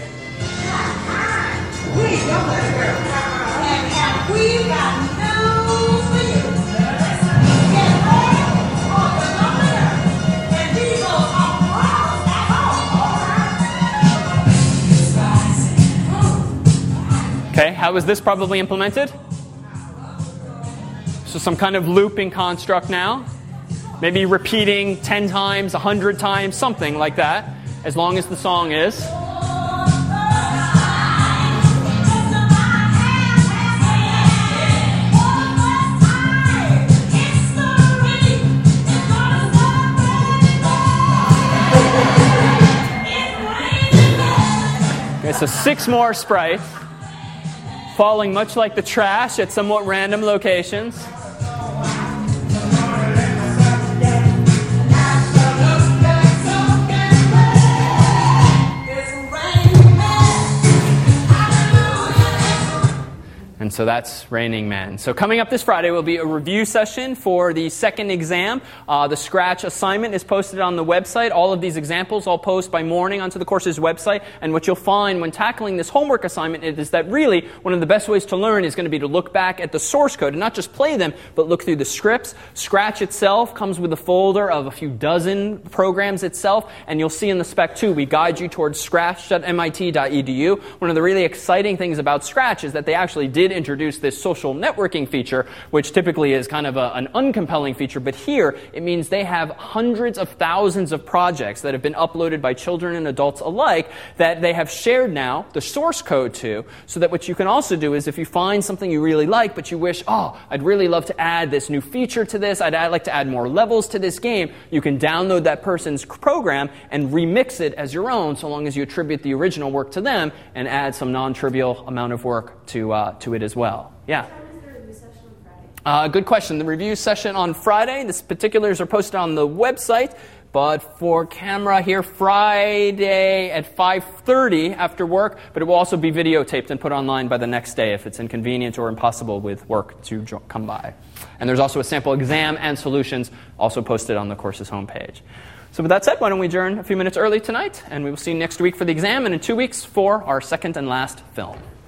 Okay, how is this probably implemented? So some kind of looping construct now. Maybe repeating 10 times, 100 times, something like that, as long as the song is. Okay, so 6 more sprites, falling much like the trash at somewhat random locations. And so that's Raining Men. So coming up this Friday will be a review session for the second exam. The Scratch assignment is posted on the website. All of these examples I'll post by morning onto the course's website. And what you'll find when tackling this homework assignment is that really one of the best ways to learn is going to be to look back at the source code and not just play them, but look through the scripts. Scratch itself comes with a folder of a few dozen programs itself. And you'll see in the spec too, we guide you towards scratch.mit.edu. One of the really exciting things about Scratch is that they actually did introduce this social networking feature, which typically is kind of an uncompelling feature, but here it means they have hundreds of thousands of projects that have been uploaded by children and adults alike that they have shared now the source code to, so that what you can also do is if you find something you really like, but you wish, I'd really love to add this new feature to this, I'd like to add more levels to this game, you can download that person's program and remix it as your own, so long as you attribute the original work to them and add some non-trivial amount of work to it as well. Yeah? What time is the review session on Friday? Good question. The review session on Friday, the particulars are posted on the website, But for camera here, Friday at 5:30 after work, but it will also be videotaped and put online by the next day if it's inconvenient or impossible with work to come by. And there's also a sample exam and solutions also posted on the course's homepage. So with that said, why don't we adjourn a few minutes early tonight, and we will see you next week for the exam and in 2 weeks for our second and last film.